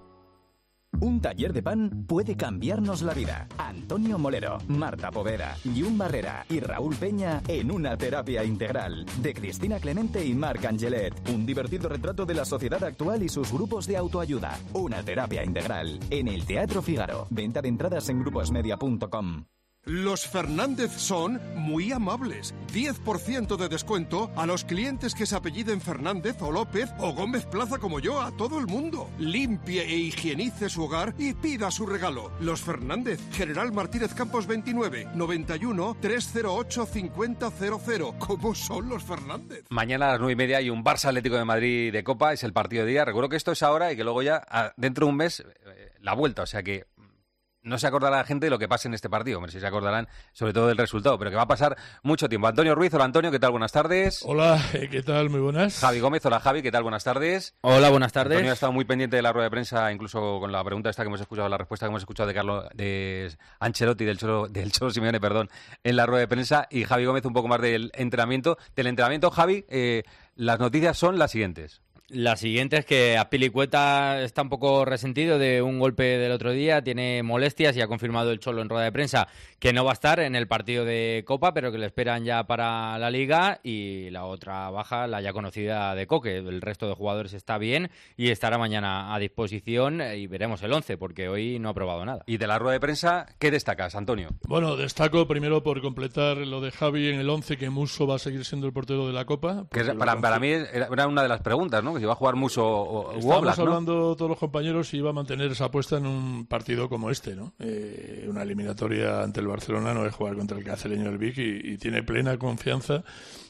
Un taller de pan puede cambiarnos la vida. Antonio Molero, Marta Poveda, Jun Barrera y Raúl Peña en una terapia integral. De Cristina Clemente y Marc Angelet. Un divertido retrato de la sociedad actual y sus grupos de autoayuda. Una terapia integral en el Teatro Fígaro. Venta de entradas en gruposmedia punto com. Los Fernández son muy amables. diez por ciento de descuento a los clientes que se apelliden Fernández o López o Gómez Plaza como yo, a todo el mundo. Limpie e higienice su hogar y pida su regalo. Los Fernández, General Martínez Campos veintinueve, noventa y uno, trescientos ocho, cincuenta cero cero. ¿Cómo son los Fernández? Mañana a las nueve y media hay un Barça Atlético de Madrid de Copa, es el partido de día. Recuerdo que esto es ahora y que luego ya, a- dentro de un mes, eh, la vuelta. O sea que no se acordará la gente de lo que pase en este partido. Hombre, sí se acordarán sobre todo del resultado, pero que va a pasar mucho tiempo. Antonio Ruiz, hola Antonio, ¿qué tal? Buenas tardes. Hola, ¿qué tal? Muy buenas. Javi Gómez, hola Javi, ¿qué tal? Buenas tardes. Hola, buenas tardes. Antonio ha estado muy pendiente de la rueda de prensa, incluso con la pregunta esta que hemos escuchado, la respuesta que hemos escuchado de Carlos, de Ancelotti, del Cholo, del Cholo Simeone, perdón, en la rueda de prensa, y Javi Gómez un poco más del entrenamiento. Del entrenamiento, Javi, eh, las noticias son las siguientes. La siguiente es que Azpilicueta está un poco resentido de un golpe del otro día, tiene molestias y ha confirmado el Cholo en rueda de prensa que no va a estar en el partido de Copa, pero que le esperan ya para la Liga, y la otra baja, la ya conocida de Coque. El resto de jugadores está bien y estará mañana a disposición y veremos el once, porque hoy no ha probado nada. Y de la rueda de prensa, ¿qué destacas, Antonio? Bueno, destaco primero por completar lo de Javi en el once, que Musso va a seguir siendo el portero de la Copa. Que es- para, para mí era era una de las preguntas, ¿no? Que si va a jugar Musso o, o Estamos Oblak, ¿no? hablando todos los compañeros si iba a mantener esa apuesta en un partido como este, ¿no? Eh, una eliminatoria ante el Barcelona no es jugar contra el cacereño del Vic, y, y tiene plena confianza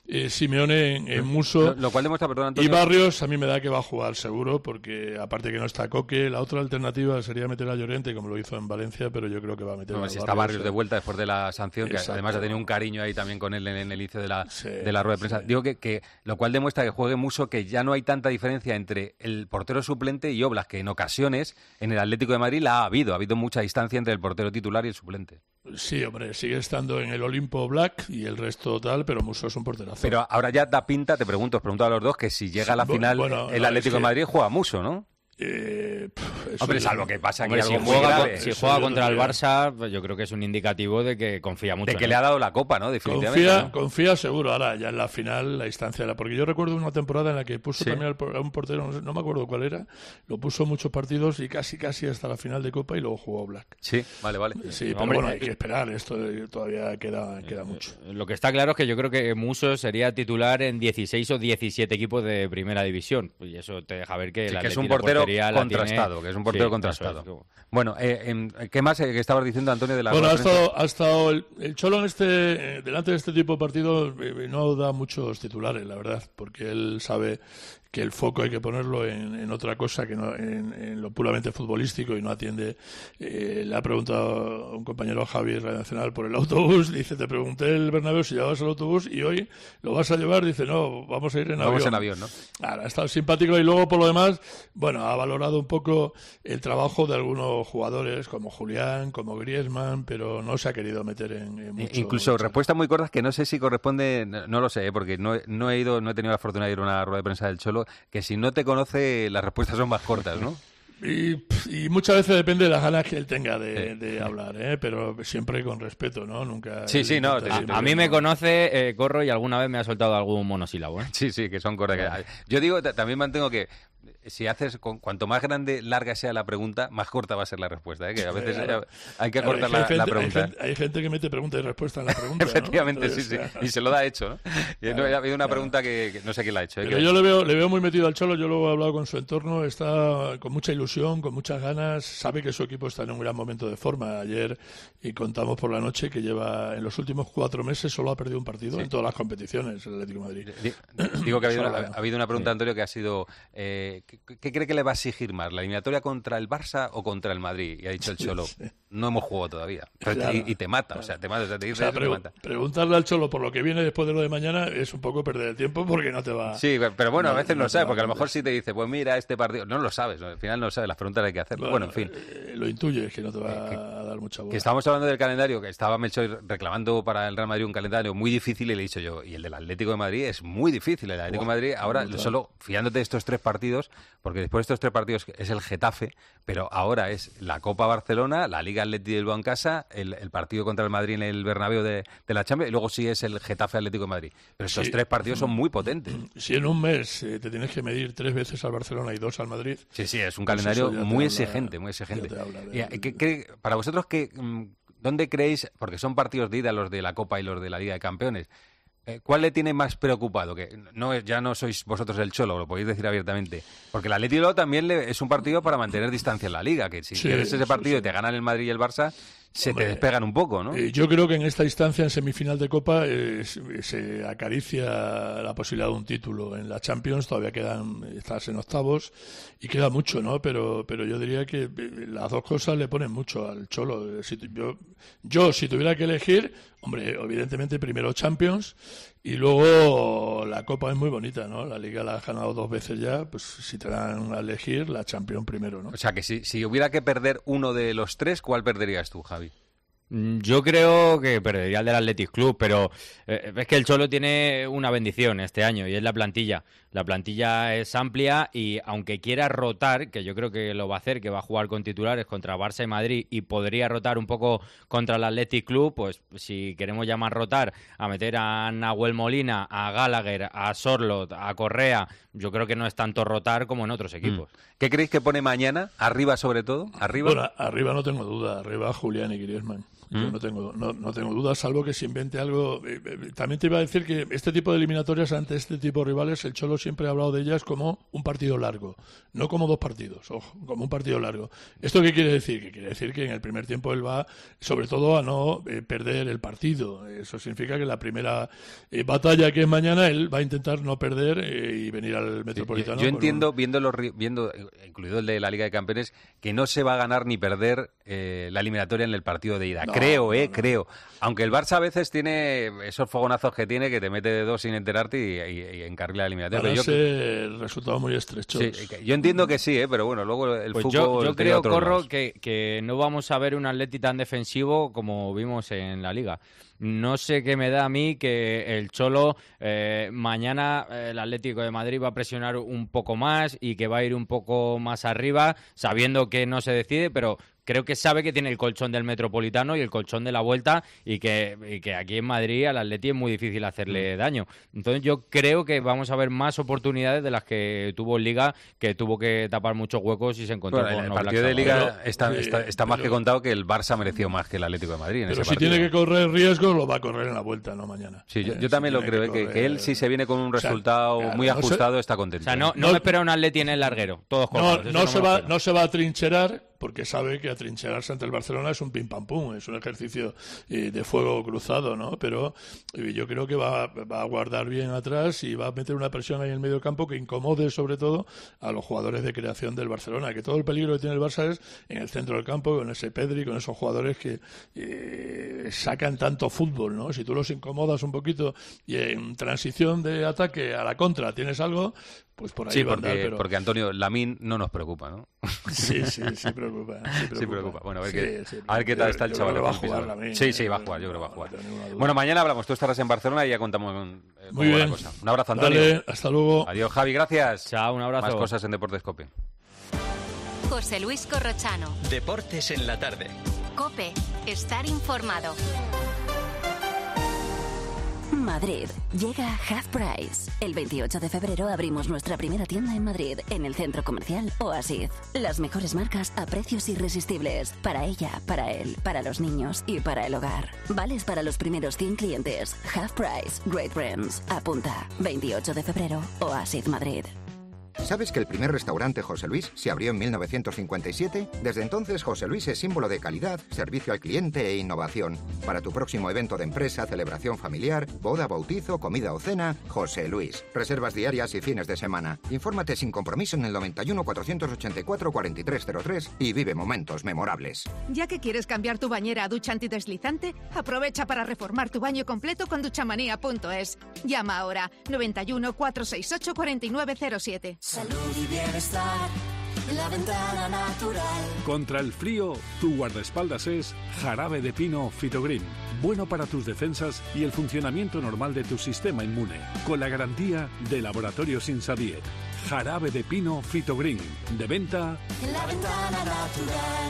eh, Simeone en, en Musso. Lo, lo cual demuestra, perdón, Antonio. Y Barrios a mí me da que va a jugar seguro, porque aparte que no está Coque, la otra alternativa sería meter a Llorente, como lo hizo en Valencia, pero yo creo que va a meter no, a si Barrios. está Barrios de vuelta después de la sanción, que Exacto. además ha tenido un cariño ahí también con él en, en el inicio de la, sí, de la rueda de prensa. sí. Digo que, que lo cual demuestra que juegue Musso, que ya no hay tanta diferencia entre el portero suplente y Oblak, que en ocasiones en el Atlético de Madrid la ha habido, ha habido mucha distancia entre el portero titular y el suplente. Sí, hombre, sigue estando en el Olimpo Black y el resto tal, pero Musso es un porterazo. Pero ahora ya da pinta, te pregunto, os pregunto a los dos, que si llega a la Sí, final bueno, el no, Atlético es que- de Madrid juega Musso, ¿no? Eh, pff, Hombre, eso- salvo que pasa Hombre, que si algo muy juega, grave. con- si Eso juega yo contra el tendría- Barça, pues yo creo que es un indicativo de que confía mucho De que en le él. ha dado la copa, ¿no? Definitivamente. Confía, ¿no? confía seguro. Ahora, ya en la final, la instancia era. Porque yo recuerdo una temporada en la que puso Sí. también al por- a un portero, no, sé- no me acuerdo cuál era, lo puso muchos partidos y casi casi hasta la final de Copa y luego jugó Black. Sí, vale, vale. Sí, pero Hombre, bueno, hay eh, que esperar. Esto eh, todavía queda, queda mucho. Lo que está claro es que yo creo que Musso sería titular en dieciséis o diecisiete equipos de primera división. Y eso te deja ver que, Sí, el que es Atleti un la portero portería la tiene- contrastado, que es un portero Sí, contrastado. eso es. Bueno, eh, em, ¿qué más eh, que estabas diciendo, Antonio, de la Bueno, rueda ha de prensa? estado, ha estado el, el Cholo en este, eh, delante de este tipo de partidos eh, no da muchos titulares, la verdad, porque él sabe que el foco hay que ponerlo en, en otra cosa que no en, en lo puramente futbolístico y no atiende. Eh, le ha preguntado a un compañero Javi Radio Nacional por el autobús, dice, te pregunté el Bernabéu si llevabas el autobús y hoy lo vas a llevar, dice, no, vamos a ir en Vamos avión. en avión, ¿no? Claro, ha estado simpático y luego por lo demás, bueno, ha valorado un poco el trabajo de algunos jugadores como Julián, como Griezmann, pero no se ha querido meter en, en mucho. Incluso respuestas muy cortas que no sé si corresponde, no, no lo sé, ¿eh? Porque no, he- no he ido, no he tenido la fortuna de ir a una rueda de prensa del Cholo, que si no te conoce las respuestas son más cortas, ¿no? Y, y muchas veces depende de las ganas que él tenga de, de hablar, ¿eh? Pero siempre con respeto, ¿no? Nunca. Sí, sí, no, intenta A, siempre a mí que me no- conoce, eh, Corro, y alguna vez me ha soltado algún monosílabo. ¿eh? Sí, sí, que son cortas. Yo digo, t- también mantengo que si haces, con, cuanto más grande, larga sea la pregunta, más corta va a ser la respuesta, ¿eh? Que a veces Claro. eh, hay que Claro, cortar hay la, gente- la hay pregunta. gente- Hay gente que mete pregunta y respuesta en la pregunta. ¿no? Efectivamente, Entonces, sí, sí. Y se lo da hecho, ¿no? Y no, ha habido una pregunta que, que no sé quién la ha hecho. ¿eh? Pero Que- yo le veo, le veo muy metido al Cholo, yo luego he hablado con su entorno, está con mucha ilusión, con muchas ganas, sabe que su equipo está en un gran momento de forma. Ayer, y contamos por la noche, que lleva en los últimos cuatro meses solo ha perdido un partido Sí. en todas las competiciones, el Atlético de Madrid. Di- Digo que ha habido, Solo una, gana. ha habido una pregunta, Antonio, que ha sido eh, ¿qué, qué cree que le va a exigir más? ¿La eliminatoria contra el Barça o contra el Madrid? Y ha dicho el Cholo, Sí. no hemos jugado todavía. Pero Claro, y, y te mata, o sea, te mata, o sea, te O dice sea, eso, te pregu- mata. preguntarle al Cholo por lo que viene después de lo de mañana es un poco perder el tiempo porque no te va. Sí, pero bueno, a no- veces no, no lo te sabes, va porque a lo contestar. mejor sí te dice, pues mira, este partido... No lo sabes, ¿no? Al final no lo sabes, las preguntas hay que hacerlo. Bueno, en fin. eh, lo intuyes que no te va a dar mucha bola. Que estábamos hablando del calendario, que estaba Melchor reclamando para el Real Madrid un calendario muy difícil y le he dicho yo, y el del Atlético de Madrid es muy difícil. El Atlético de Madrid, ahora brutal. solo fiándote de estos tres partidos, porque después de estos tres partidos es el Getafe, pero ahora es la Copa Barcelona, la Liga Atleti de Bilbao en casa, el, el partido contra el Madrid en el Bernabéu de, de la Champions, y luego sí es el Getafe Atlético de Madrid. Pero estos Sí. tres partidos son muy potentes. Si en un mes eh, te tienes que medir tres veces al Barcelona y dos al Madrid. Sí, sí, es un pues calendario eso ya te muy habla- exigente, muy exigente. ya te habla de- Y, eh, ¿qué- qué- para vosotros, qué, mm, ¿dónde creéis, porque son partidos de ida los de la Copa y los de la Liga de Campeones, eh, ¿cuál le tiene más preocupado? Que no es, ya no sois vosotros el Cholo, lo podéis decir abiertamente. Porque el Atleti luego también le- es un partido para mantener distancia en la Liga, que si Sí, pierdes ese sí, partido sí. y te ganan el Madrid y el Barça, se Hombre, te despegan un poco, ¿no? Eh, yo creo que en esta instancia, en semifinal de Copa, eh, se, se acaricia la posibilidad de un título. En la Champions todavía quedan, estás en octavos y queda mucho, ¿no? Pero, pero yo diría que eh, las dos cosas le ponen mucho al Cholo. Eh, Si tu- yo, yo, si tuviera que elegir, hombre, evidentemente primero Champions y luego la Copa es muy bonita, ¿no? La Liga la has ganado dos veces ya, pues si te dan a elegir, la Champions primero, ¿no? O sea, que si, si hubiera que perder uno de los tres, ¿cuál perderías tú, Javi? Mm, Yo creo que perdería el del Athletic Club, pero eh, es que el Cholo tiene una bendición este año y es la plantilla. La plantilla es amplia y aunque quiera rotar, que yo creo que lo va a hacer, que va a jugar con titulares contra Barça y Madrid y podría rotar un poco contra el Athletic Club, pues si queremos llamar rotar a meter a Nahuel Molina, a Gallagher, a Sorloth, a Correa, yo creo que no es tanto rotar como en otros equipos. ¿Qué creéis que pone mañana? ¿Arriba sobre todo? ¿Arriba? Bueno, arriba no tengo duda, arriba Julián y Griezmann. Yo no tengo, no, no tengo dudas, salvo que se invente algo. Eh, eh, también te iba a decir que este tipo de eliminatorias ante este tipo de rivales, el Cholo siempre ha hablado de ellas como un partido largo, no como dos partidos, ojo, como un partido largo. ¿Esto qué quiere decir? Que quiere decir que en el primer tiempo él va, sobre todo, a no eh, perder el partido. Eso significa que la primera eh, batalla, que es mañana, él va a intentar no perder eh, y venir al Metropolitano. Yo, yo entiendo, un... viendo, los, viendo, incluido el de la Liga de Campeones, que no se va a ganar ni perder eh, la eliminatoria en el partido de ida. No, creo, eh, no, no. creo. Aunque el Barça a veces tiene esos fogonazos que tiene, que te mete de dos sin enterarte y, y, y encarrila la eliminatoria. Van a ser resultados muy estrechos. Sí, yo entiendo que sí, eh, pero bueno, luego el pues fútbol... Yo, yo creo, Corro, que, que no vamos a ver un Atleti tan defensivo como vimos en la Liga. No sé qué me da a mí que el Cholo eh, mañana eh, el Atlético de Madrid va a presionar un poco más y que va a ir un poco más arriba, sabiendo que no se decide, pero creo que sabe que tiene el colchón del Metropolitano y el colchón de la Vuelta y que, y que aquí en Madrid al Atleti es muy difícil hacerle daño. Entonces yo creo que vamos a ver más oportunidades de las que tuvo en Liga, que tuvo que tapar muchos huecos y se encontró bueno, con el no partido de Liga pero, está, eh, está, está más pero, que contado que el Barça mereció más que el Atlético de Madrid en pero ese si partido. Tiene que correr riesgo, lo va a correr en la Vuelta, no mañana. Sí, yo, eh, yo también si lo creo, que, correr, que él si se viene con un resultado o sea, claro, muy ajustado no se, está contento. O sea, no, no, no me espera un Atleti en el larguero, todos no, no, no, se va, no se va a trincherar, porque sabe que atrincherarse ante el Barcelona es un pim pam pum, es un ejercicio eh, de fuego cruzado, ¿no? Pero eh, yo creo que va, va a guardar bien atrás y va a meter una presión ahí en el medio campo que incomode sobre todo a los jugadores de creación del Barcelona, que todo el peligro que tiene el Barça es en el centro del campo, con ese Pedri, con esos jugadores que eh, sacan tanto fútbol, ¿no? Si tú los incomodas un poquito y en transición de ataque a la contra tienes algo, pues por ahí sí, va porque, a andar, pero... porque Antonio, Lamine no nos preocupa, ¿no? Sí, sí, sí preocupa. Sí preocupa. Sí preocupa. Bueno, a ver, sí, qué, sí, a ver qué tal está el yo chaval. Creo que va a jugar Lamine, sí, sí, va a jugar, yo creo que va a jugar. Bueno, mañana hablamos, tú estarás en Barcelona y ya contamos eh, Muy bien. cosa. Un abrazo, Antonio. Dale, hasta luego. Adiós, Javi, gracias. Chao, un abrazo. Más cosas en Deportes Cope. José Luis Corrochano. Deportes en la tarde. Cope, estar informado. Madrid. Llega Half Price. El veintiocho de febrero abrimos nuestra primera tienda en Madrid, en el centro comercial Oasis. Las mejores marcas a precios irresistibles. Para ella, para él, para los niños y para el hogar. Vales para los primeros cien clientes. Half Price. Great Brands. Apunta. veintiocho de febrero, Oasis Madrid. ¿Sabes que el primer restaurante José Luis se abrió en mil novecientos cincuenta y siete? Desde entonces José Luis es símbolo de calidad, servicio al cliente e innovación. Para tu próximo evento de empresa, celebración familiar, boda, bautizo, comida o cena, José Luis. Reservas diarias y fines de semana. Infórmate sin compromiso en el noventa y uno, cuatrocientos ochenta y cuatro, cuarenta y tres cero tres y vive momentos memorables. Ya que quieres cambiar tu bañera a ducha antideslizante, aprovecha para reformar tu baño completo con duchamanía punto es. Llama ahora noventa y uno, cuatrocientos sesenta y ocho, cuarenta y nueve cero siete. Salud y bienestar en la ventana natural. Contra el frío, tu guardaespaldas es Jarabe de Pino Fitogreen. Bueno para tus defensas y el funcionamiento normal de tu sistema inmune. Con la garantía de Laboratorios Insadiet. Jarabe de Pino Fitogreen. De venta en la ventana natural.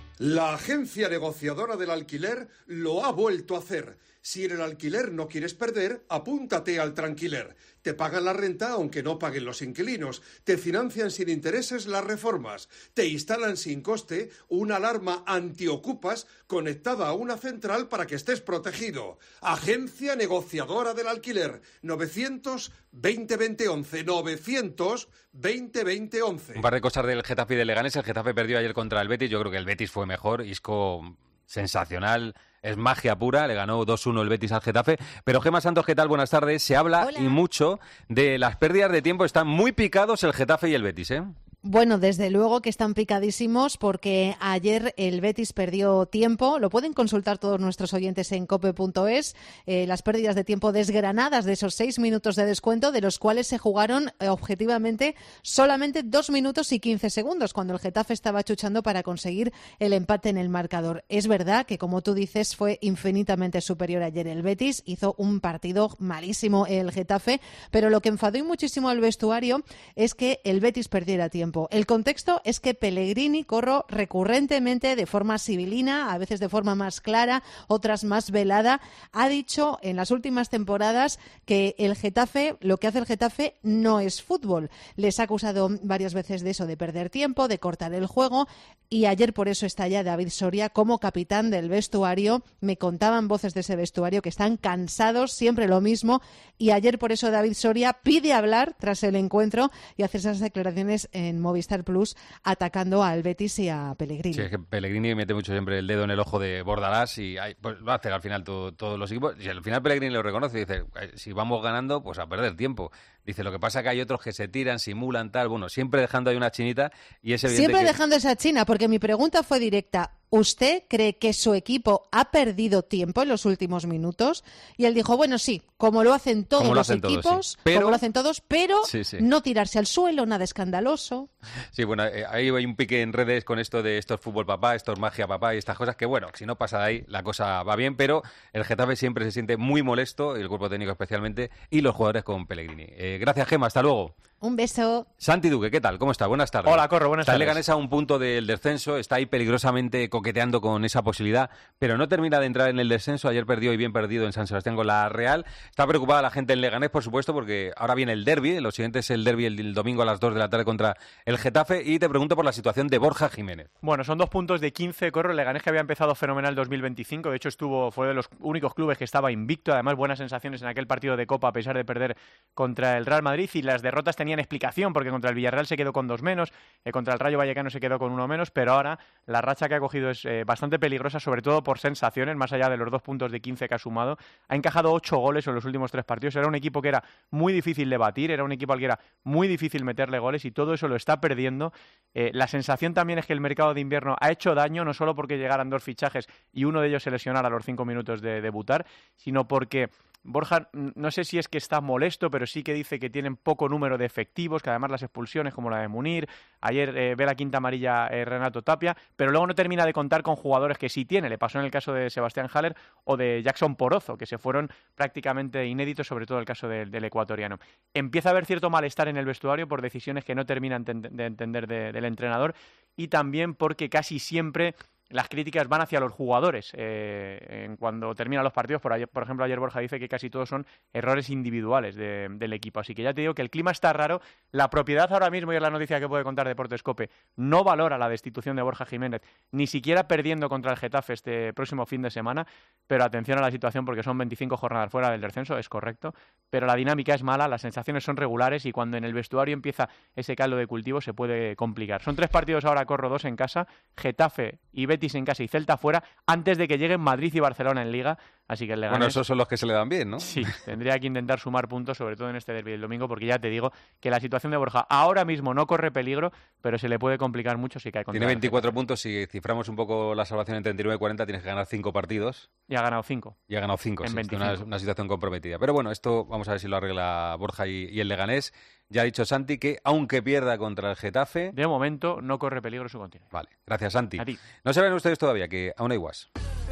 La agencia negociadora del alquiler lo ha vuelto a hacer. Si en el alquiler no quieres perder, apúntate al Tranquiler. Te pagan la renta aunque no paguen los inquilinos. Te financian sin intereses las reformas. Te instalan sin coste una alarma antiocupas conectada a una central para que estés protegido. Agencia negociadora del alquiler. novecientos veinte veinte once. novecientos veinte veinte once. Un par de cosas del Getafe y del Leganés. El Getafe perdió ayer contra el Betis. Yo creo que el Betis fue mejor. Isco sensacional. Es magia pura, le ganó dos uno el Betis al Getafe. Pero Gemma Santos, ¿qué tal? Buenas tardes. Se habla Hola. y mucho de las pérdidas de tiempo. Están muy picados el Getafe y el Betis, ¿eh? Bueno, desde luego que están picadísimos porque ayer el Betis perdió tiempo. Lo pueden consultar todos nuestros oyentes en cope punto es. Eh, las pérdidas de tiempo desgranadas de esos seis minutos de descuento, de los cuales se jugaron eh, objetivamente solamente dos minutos y quince segundos, cuando el Getafe estaba chuchando para conseguir el empate en el marcador. Es verdad que, como tú dices, fue infinitamente superior ayer el Betis. Hizo un partido malísimo el Getafe, pero lo que enfadó muchísimo al vestuario es que el Betis perdiera tiempo. tiempo. El contexto es que Pellegrini, Corro, recurrentemente, de forma sibilina, a veces de forma más clara, otras más velada, ha dicho en las últimas temporadas que el Getafe, lo que hace el Getafe no es fútbol. Les ha acusado varias veces de eso, de perder tiempo, de cortar el juego, y ayer por eso está ya David Soria como capitán del vestuario. Me contaban voces de ese vestuario que están cansados, siempre lo mismo, y ayer por eso David Soria pide hablar tras el encuentro y hacer esas declaraciones en Movistar Plus atacando al Betis y a Pellegrini. Sí, es que Pellegrini mete mucho siempre el dedo en el ojo de Bordalás y hay, pues, lo hace al final todo, todos los equipos. Y al final Pellegrini lo reconoce y dice, si vamos ganando, pues a perder tiempo. Dice, lo que pasa es que hay otros que se tiran, simulan, tal, bueno, siempre dejando ahí una chinita y es evidente Siempre que... dejando esa china, porque mi pregunta fue directa. ¿Usted cree que su equipo ha perdido tiempo en los últimos minutos? Y él dijo, bueno, sí, como lo hacen todos lo los hacen equipos, todos, sí. pero... como lo hacen todos, pero sí, sí. no tirarse al suelo, nada escandaloso. Sí, bueno, eh, ahí hay un pique en redes con esto de esto es fútbol papá, esto es magia papá y estas cosas que, bueno, si no pasa de ahí, la cosa va bien, pero el Getafe siempre se siente muy molesto, el cuerpo técnico especialmente, y los jugadores con Pellegrini. Eh, gracias, Gemma, hasta luego. Un beso. Santi Duque, ¿qué tal? ¿Cómo está? Buenas tardes. Hola, Corro, buenas está tardes. Está Leganés a un punto del descenso, está ahí peligrosamente coqueteando con esa posibilidad, pero no termina de entrar en el descenso. Ayer perdió y bien perdido en San Sebastián con la Real. Está preocupada la gente en Leganés, por supuesto, porque ahora viene el derbi. Lo siguiente es el derbi el, el domingo a las dos de la tarde contra el Getafe. Y te pregunto por la situación de Borja Jiménez. Bueno, son dos puntos de quince, Corro. El Leganés que había empezado fenomenal dos mil veinticinco. De hecho, estuvo fue de los únicos clubes que estaba invicto. Además, buenas sensaciones en aquel partido de Copa, a pesar de perder contra el Real Madrid. Y las derrotas tenían explicación, porque contra el Villarreal se quedó con dos menos, eh, contra el Rayo Vallecano se quedó con uno menos, pero ahora la racha que ha cogido es eh, bastante peligrosa, sobre todo por sensaciones, más allá de los dos puntos de quince que ha sumado. Ha encajado ocho goles en los últimos tres partidos. Era un equipo que era muy difícil de batir, era un equipo al que era muy difícil meterle goles y todo eso lo está perdiendo. Eh, la sensación también es que el mercado de invierno ha hecho daño, no solo porque llegaran dos fichajes y uno de ellos se lesionara a los cinco minutos de debutar, sino porque Borja, no sé si es que está molesto, pero sí que dice que tienen poco número de efectivos, que además las expulsiones, como la de Munir, ayer eh, ve la quinta amarilla eh, Renato Tapia, pero luego no termina de contar con jugadores que sí tiene. Le pasó en el caso de Sebastián Haller o de Jackson Porozo, que se fueron prácticamente inéditos, sobre todo el caso del, del ecuatoriano. Empieza a haber cierto malestar en el vestuario por decisiones que no terminan de entender de, del entrenador y también porque casi siempre las críticas van hacia los jugadores eh, en cuando terminan los partidos. Por, ayer, por ejemplo, ayer Borja dice que casi todos son errores individuales de, del equipo. Así que ya te digo que el clima está raro. La propiedad ahora mismo, y es la noticia que puede contar Deportes Cope, no valora la destitución de Borja Jiménez, ni siquiera perdiendo contra el Getafe este próximo fin de semana. Pero atención a la situación, porque son veinticinco jornadas fuera del descenso, es correcto, pero la dinámica es mala, las sensaciones son regulares y cuando en el vestuario empieza ese caldo de cultivo se puede complicar. Son tres partidos ahora, Corro, dos en casa, Getafe y Betis en casa y Celta fuera, antes de que lleguen Madrid y Barcelona en Liga, así que el Leganés... Bueno, esos son los que se le dan bien, ¿no? Sí, tendría que intentar sumar puntos, sobre todo en este derbi del domingo, porque ya te digo que la situación de Borja ahora mismo no corre peligro, pero se le puede complicar mucho si cae contra... Tiene veinticuatro puntos, si ciframos un poco la salvación en treinta y nueve cuarenta, tienes que ganar cinco partidos. Y ha ganado cinco. Y ha ganado cinco, en sí, veinticinco. Una, una situación comprometida. Pero bueno, esto vamos a ver si lo arregla Borja y, y el Leganés. Ya ha dicho Santi que, aunque pierda contra el Getafe... De momento no corre peligro su continuidad. Vale, gracias Santi. A ti. No saben ustedes todavía que aún hay guas.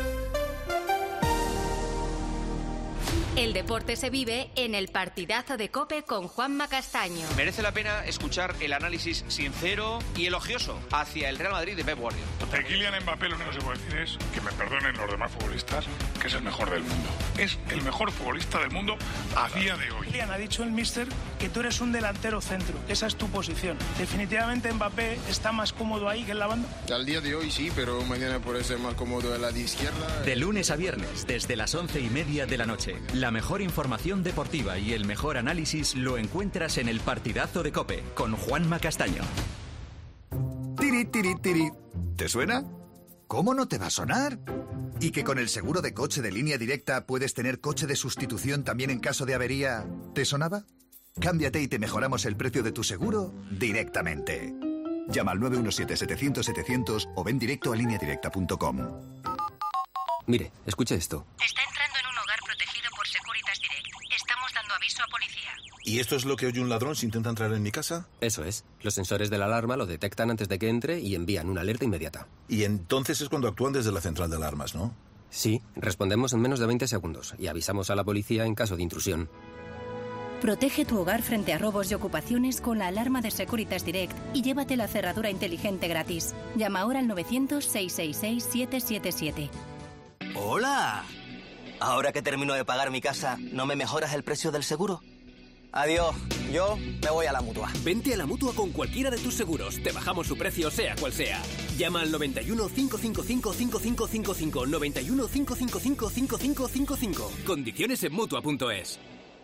El deporte se vive en el partidazo de COPE con Juanma Castaño. Merece la pena escuchar el análisis sincero y elogioso hacia el Real Madrid de Pep Guardiola. De Kylian Mbappé lo único que se puede decir es que me perdonen los demás futbolistas, que es el mejor del mundo. Es el mejor futbolista del mundo a día de hoy. Kylian, ha dicho el míster que tú eres un delantero centro, esa es tu posición. Definitivamente Mbappé está más cómodo ahí que en la banda. Al día de hoy sí, pero mañana puede ser más cómodo en la de izquierda. De lunes a viernes, desde las once y media de la noche. La mejor información deportiva y el mejor análisis lo encuentras en el partidazo de COPE con Juanma Castaño. Tiri, tiri, tiri. ¿Te suena? ¿Cómo no te va a sonar? ¿Y que con el seguro de coche de Línea Directa puedes tener coche de sustitución también en caso de avería? ¿Te sonaba? Cámbiate y te mejoramos el precio de tu seguro directamente. Llama al nueve uno siete, setecientos, setecientos o ven directo a línea directa punto com. Mire, escuche esto. Está entrando en un hogar protegido por Securitas Direct. Estamos dando aviso a policía. ¿Y esto es lo que oye un ladrón si intenta entrar en mi casa? Eso es. Los sensores de la alarma lo detectan antes de que entre y envían una alerta inmediata. Y entonces es cuando actúan desde la central de alarmas, ¿no? Sí, respondemos en menos de veinte segundos y avisamos a la policía en caso de intrusión. Protege tu hogar frente a robos y ocupaciones con la alarma de Securitas Direct y llévate la cerradura inteligente gratis. Llama ahora al novecientos, seiscientos sesenta y seis, siete siete siete. ¡Hola! Ahora que termino de pagar mi casa, ¿no me mejoras el precio del seguro? Adiós, yo me voy a la Mutua. Vente a la Mutua con cualquiera de tus seguros. Te bajamos su precio, sea cual sea. Llama al noventa y uno, cinco cinco cinco, cinco cinco cinco cinco, noventa y uno, cinco cinco cinco, cinco cinco cinco cinco. Condiciones en Mutua punto es.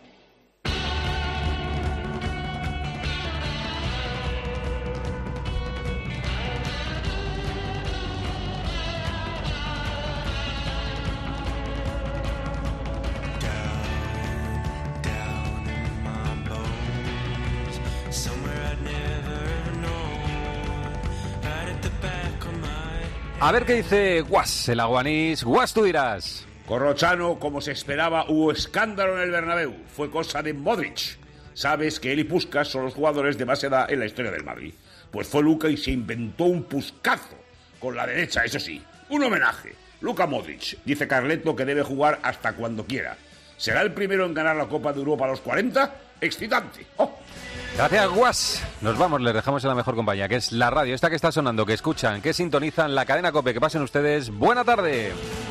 A ver qué dice Guas, el aguanís. Guas, tú dirás. Corrochano, como se esperaba, hubo escándalo en el Bernabéu. Fue cosa de Modric. Sabes que él y Puskás son los jugadores de más edad en la historia del Madrid. Pues fue Luka y se inventó un puscazo. Con la derecha, eso sí. Un homenaje. Luka Modric. Dice Carleto que debe jugar hasta cuando quiera. ¿Será el primero en ganar la Copa de Europa a los cuarenta? ¡Excitante! ¡Oh! Gracias, Guas. Nos vamos, les dejamos en la mejor compañía, que es la radio, esta que está sonando, que escuchan, que sintonizan la cadena COPE. Que pasen ustedes buena tarde.